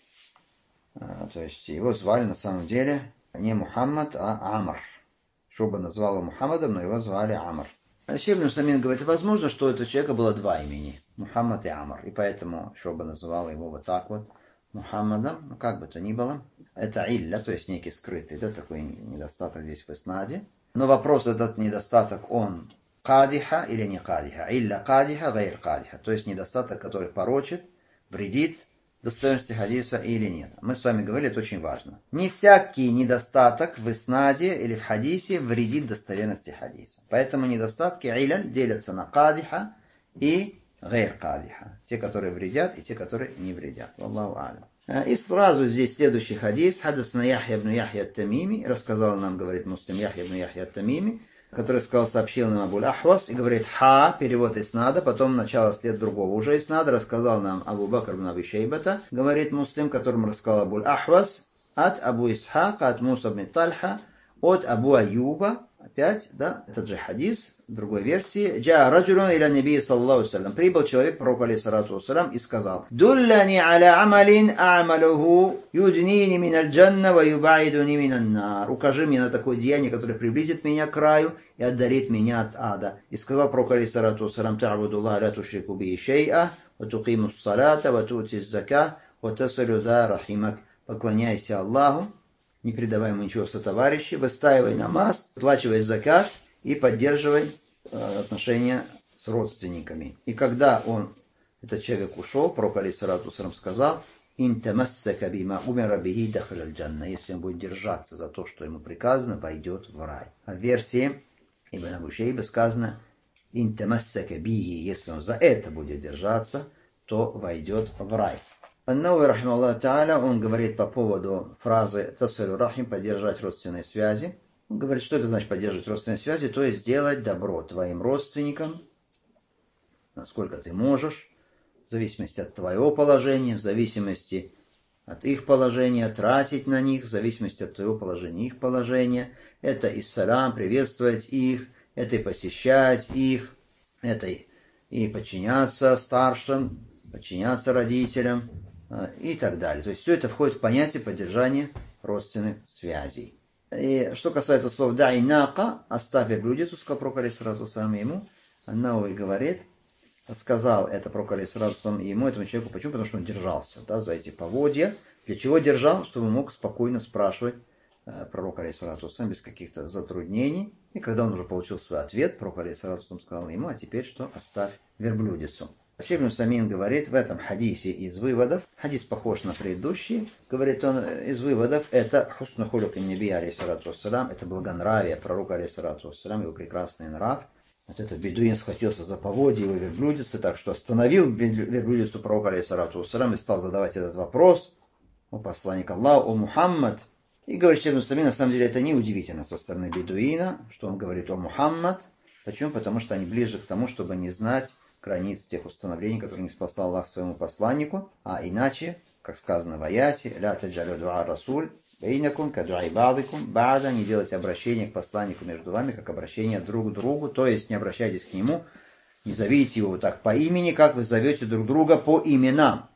А, то есть его звали на самом деле не Мухаммад, а Амр. Шу'ба назвал его Мухаммадом, но его звали Амр. Шейх ибн Усаймин говорит, возможно, что у этого человека было два имени, Мухаммад и Амр, и поэтому Шу'ба называл его вот так вот, Мухаммадом, ну как бы то ни было. Это илля, то есть некий скрытый, да, такой недостаток здесь в иснаде. Но вопрос, этот недостаток, он кадиха или не кадиха? Илля кадиха, гайр кадиха. То есть недостаток, который порочит, вредит достоверности хадиса или нет. Мы с вами говорили, это очень важно. Не всякий недостаток в иснаде или в хадисе вредит достоверности хадиса. Поэтому недостатки иляль делятся на кадиха и гайр кадиха. Те, которые вредят, и те, которые не вредят. Аллаху а'лям. И сразу здесь следующий хадис. Хадасна Яхья ибн Яхья ат-Тамими. Рассказал нам, говорит Муслим, Яхья ибн Яхья ат-Тамими, который сказал, сообщил нам Абу Ахвас, и говорит ха, перевод иснада, потом начало след другого уже иснада, рассказал нам Абу Бакр ибн Аби Шейбата, говорит Муслим, которому рассказал Абу Ахвас, от Абу Исхака, от Муса бн Тальха, от Абу Аюба, опять, да, этот же хадис, в другой версии. Джа раджулун иля наби саллаллаху алейхи ва саллям. Прибыл человек к пророку алейхиссалату вассалям и сказал: «Дулляни аля амалин а'малуху юднини миналь джанна ва юбаидуни минан нар». Укажи мне на такое деяние, которое приблизит меня к раю и отдалит меня от ада. И сказал пророк алейхиссалату вассалям: «Та'буду Аллаха ла тушрику бихи шей'a, ва туқиму ссалата, ва ту'ти ззака, ва тасилу за рахимак». Поклоняйся Аллаху, не предавай ему ничего сотоварища, выстаивай намаз, выплачивай закат и поддерживай э, отношения с родственниками. И когда он, этот человек ушел, пророк алейхиссалату вассалям сказал: «Ин тамассака бима умира бихи дахаля аль-джанна». Если он будет держаться за то, что ему приказано, войдет в рай. А в версии Ибн Абу Шейбы сказано: «Ин тамассака бихи». Если он за это будет держаться, то войдет в рай. Ан-Науви, рахимахуллаху та'аля, он говорит по поводу фразы «тасилу рахим», поддержать родственные связи. Он говорит, что это значит поддерживать родственные связи, то есть делать добро твоим родственникам, насколько ты можешь, в зависимости от твоего положения, в зависимости от их положения, тратить на них, в зависимости от твоего положения, их положения. Это и салам, приветствовать их, это и посещать их, это и подчиняться старшим, подчиняться родителям и так далее. То есть все это входит в понятие поддержания родственных связей. И что касается слов «да» и «нака», «оставь верблюдицу», сказал пророк алейхиссалату вассалам ему, Ан-Науви говорит, сказал это пророк алейхиссалату вассалам ему, этому человеку, почему? Потому что он держался, да, за эти поводья. Для чего держал? Чтобы мог спокойно спрашивать пророк алейхиссалату вассалям без каких-то затруднений. И когда он уже получил свой ответ, пророк алейхиссалату вассалам сказал ему: а теперь что? Оставь верблюдицу. Шейх ибн Усаймин говорит в этом хадисе из выводов, хадис похож на предыдущий, говорит он из выводов, это хусну хулук ан-наби алейхиссалату вассалам, это благонравие пророка алейхиссалату вассалам, его прекрасный нрав. Вот этот бедуин схватился за поводья его верблюдицы, так что остановил верблюдицу пророка алейхиссалату вассалам и стал задавать этот вопрос: о посланник Аллаха, о Мухаммад. И говорит шейх ибн Усаймин, на самом деле это не удивительно со стороны бедуина, что он говорит о Мухаммад. Почему? Потому что они ближе к тому, чтобы не знать границ тех установлений, которые не спасал Аллах своему посланнику, а иначе, как сказано в аяте, «Ля таджалю дуа расуль, бейнакум кадуай бадикум, бада», не делайте обращение к посланнику между вами, как обращение друг к другу, то есть не обращайтесь к нему, не зовите его вот так по имени, как вы зовете друг друга по именам,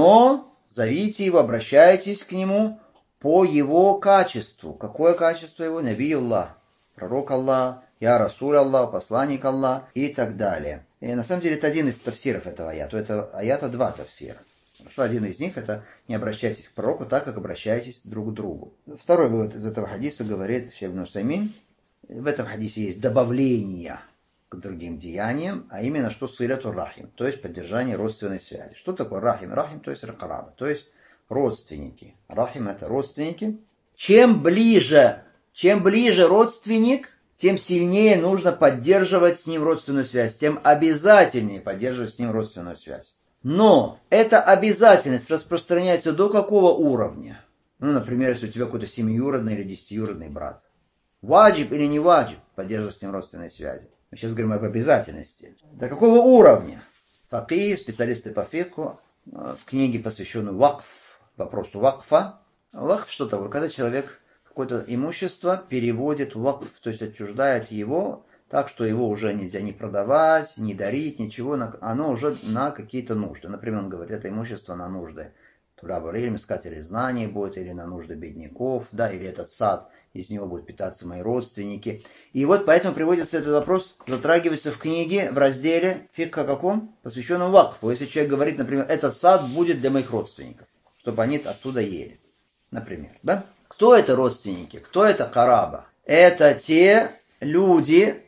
но зовите его, обращайтесь к нему по его качеству. Какое качество его? Наби Аллах, пророк Аллах, я Расуль Аллах, посланник Аллах и так далее. И на самом деле это один из тафсиров этого аята. Это аята два тафсира. Хорошо, один из них это не обращайтесь к пророку так, как обращаетесь друг к другу. Второй вывод из этого хадиса говорит шейх ибн Усаймин. В этом хадисе есть добавление к другим деяниям, а именно что силату рахим, то есть поддержание родственной связи. Что такое рахим? Рахим, то есть ракараба, то есть родственники. Рахим это родственники. Чем ближе, чем ближе родственник, тем сильнее нужно поддерживать с ним родственную связь, тем обязательнее поддерживать с ним родственную связь. Но эта обязательность распространяется до какого уровня? Ну, например, если у тебя какой-то семиюродный или десятиюродный брат. Ваджиб или не ваджиб поддерживать с ним родственные связи? Мы сейчас говорим об обязательности. До какого уровня? Факih, специалисты по фикху, в книге, посвященной вакф, вопросу вакфа. Вакф что такое? Когда человек какое-то имущество переводит в вакф, то есть отчуждает его так, что его уже нельзя ни продавать, ни дарить, ничего, оно уже на какие-то нужды. Например, он говорит, это имущество на нужды туляб-илм, искателей знаний будет, или на нужды бедняков, да, или этот сад, из него будут питаться мои родственники. И вот поэтому приводится этот вопрос, затрагивается в книге, в разделе фикха каком? Посвященном вакфу. Если человек говорит, например, этот сад будет для моих родственников, чтобы они оттуда ели, например, да? Кто это родственники? Кто это караба? Это те люди,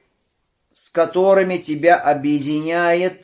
с которыми тебя объединяет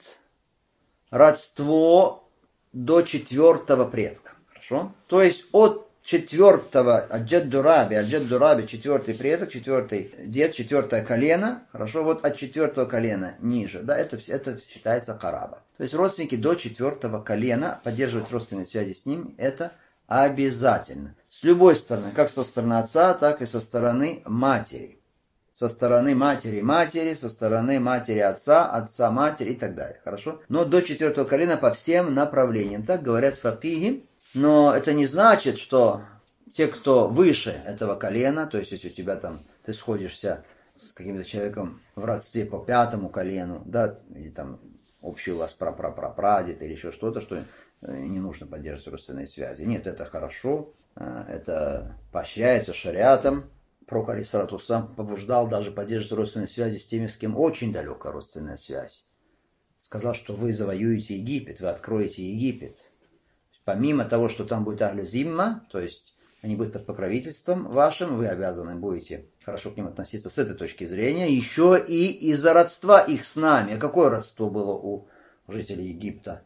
родство до четвертого предка. Хорошо? То есть от четвертого, от джаддураби, от джаддураби четвертый предок, четвертый дед, четвертое колено. Хорошо? Вот от четвертого колена ниже. Да, это, это считается караба. То есть родственники до четвертого колена, поддерживать родственные связи с ним, это обязательно. С любой стороны, как со стороны отца, так и со стороны матери. Со стороны матери матери, со стороны матери отца, отца матери и так далее. Хорошо? Но до четвертого колена по всем направлениям. Так говорят факихи. Но это не значит, что те, кто выше этого колена, то есть если у тебя там, ты сходишься с каким-то человеком в родстве по пятому колену, да, или там общий у вас прапрапрапрадед или еще что-то, что не нужно поддерживать родственные связи. Нет, это хорошо, это поощряется шариатом. Пророк алейхиссалату вассалам побуждал даже поддерживать родственные связи с теми, с кем очень далека родственная связь. Сказал, что вы завоюете Египет, вы откроете Египет. Помимо того, что там будет ахлю зимма, то есть они будут под покровительством вашим, вы обязаны будете хорошо к ним относиться с этой точки зрения, еще и из-за родства их с нами. А какое родство было у жителей Египта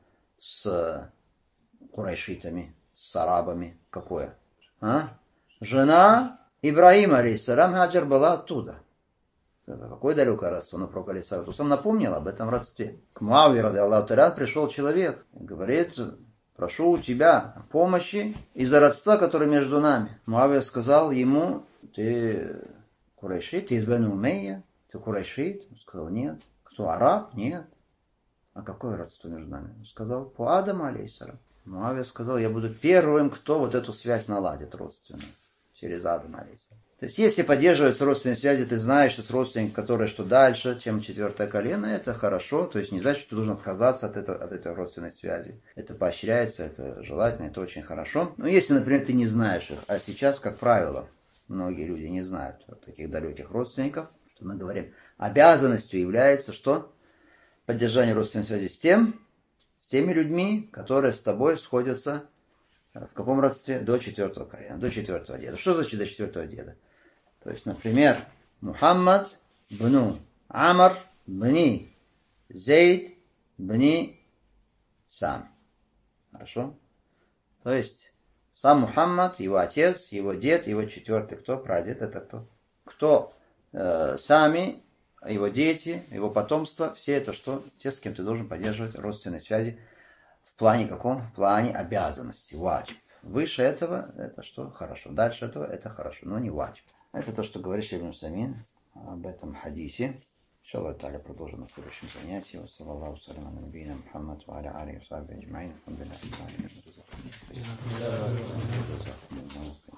с курайшитами, с арабами? Какое? А? Жена Ибраима, алейхиссалам, Хаджар была оттуда. Это какое далекое родство? Но пророк алейхиссалату вассалам напомнил об этом родстве. К Муавии, ради Аллаху та'аля, пришел человек и говорит: прошу у тебя помощи из-за родства, которое между нами. Муавия сказал ему: ты курайшит, ты из Бену Умейя, ты курайшит? Он сказал: нет. Кто, араб? Нет. А какое родство между нами? Он сказал: по Адаму, алейхиссалам. Муавия сказал: я буду первым, кто вот эту связь наладит родственную. Через Адама, алейхиссалам. То есть, если поддерживаются родственные связи, ты знаешь, что с родственником, который что дальше, чем четвертое колено, это хорошо. То есть, не значит, что ты должен отказаться от, этого, от этой родственной связи. Это поощряется, это желательно, это очень хорошо. Но если, например, ты не знаешь их, а сейчас, как правило, многие люди не знают таких далеких родственников, что мы говорим, обязанностью является что? Поддержание родственной связи с тем, с теми людьми, которые с тобой сходятся В каком родстве? До четвертого колена, до четвертого деда. Что значит до четвертого деда? То есть, например, Мухаммад бну Амар бни Зейд бни Сам. Хорошо? То есть, сам Мухаммад, его отец, его дед, его четвертый кто? Прадед, это кто? Кто э, сами, его дети, его потомство, все это что? Те, с кем ты должен поддерживать родственные связи. В плане каком? В плане обязанности, ваджиб. Выше этого, это что? Хорошо. Дальше этого, это хорошо, но не ваджиб. Это то, что говорит Ибн Усаймин об этом хадисе. Иншаллах та'аля продолжим на следующем занятии. Вассалаллаху салям аля набийина Мухаммад ва аля алихи ва сахбихи аджмаин. Алхамдулиллахи.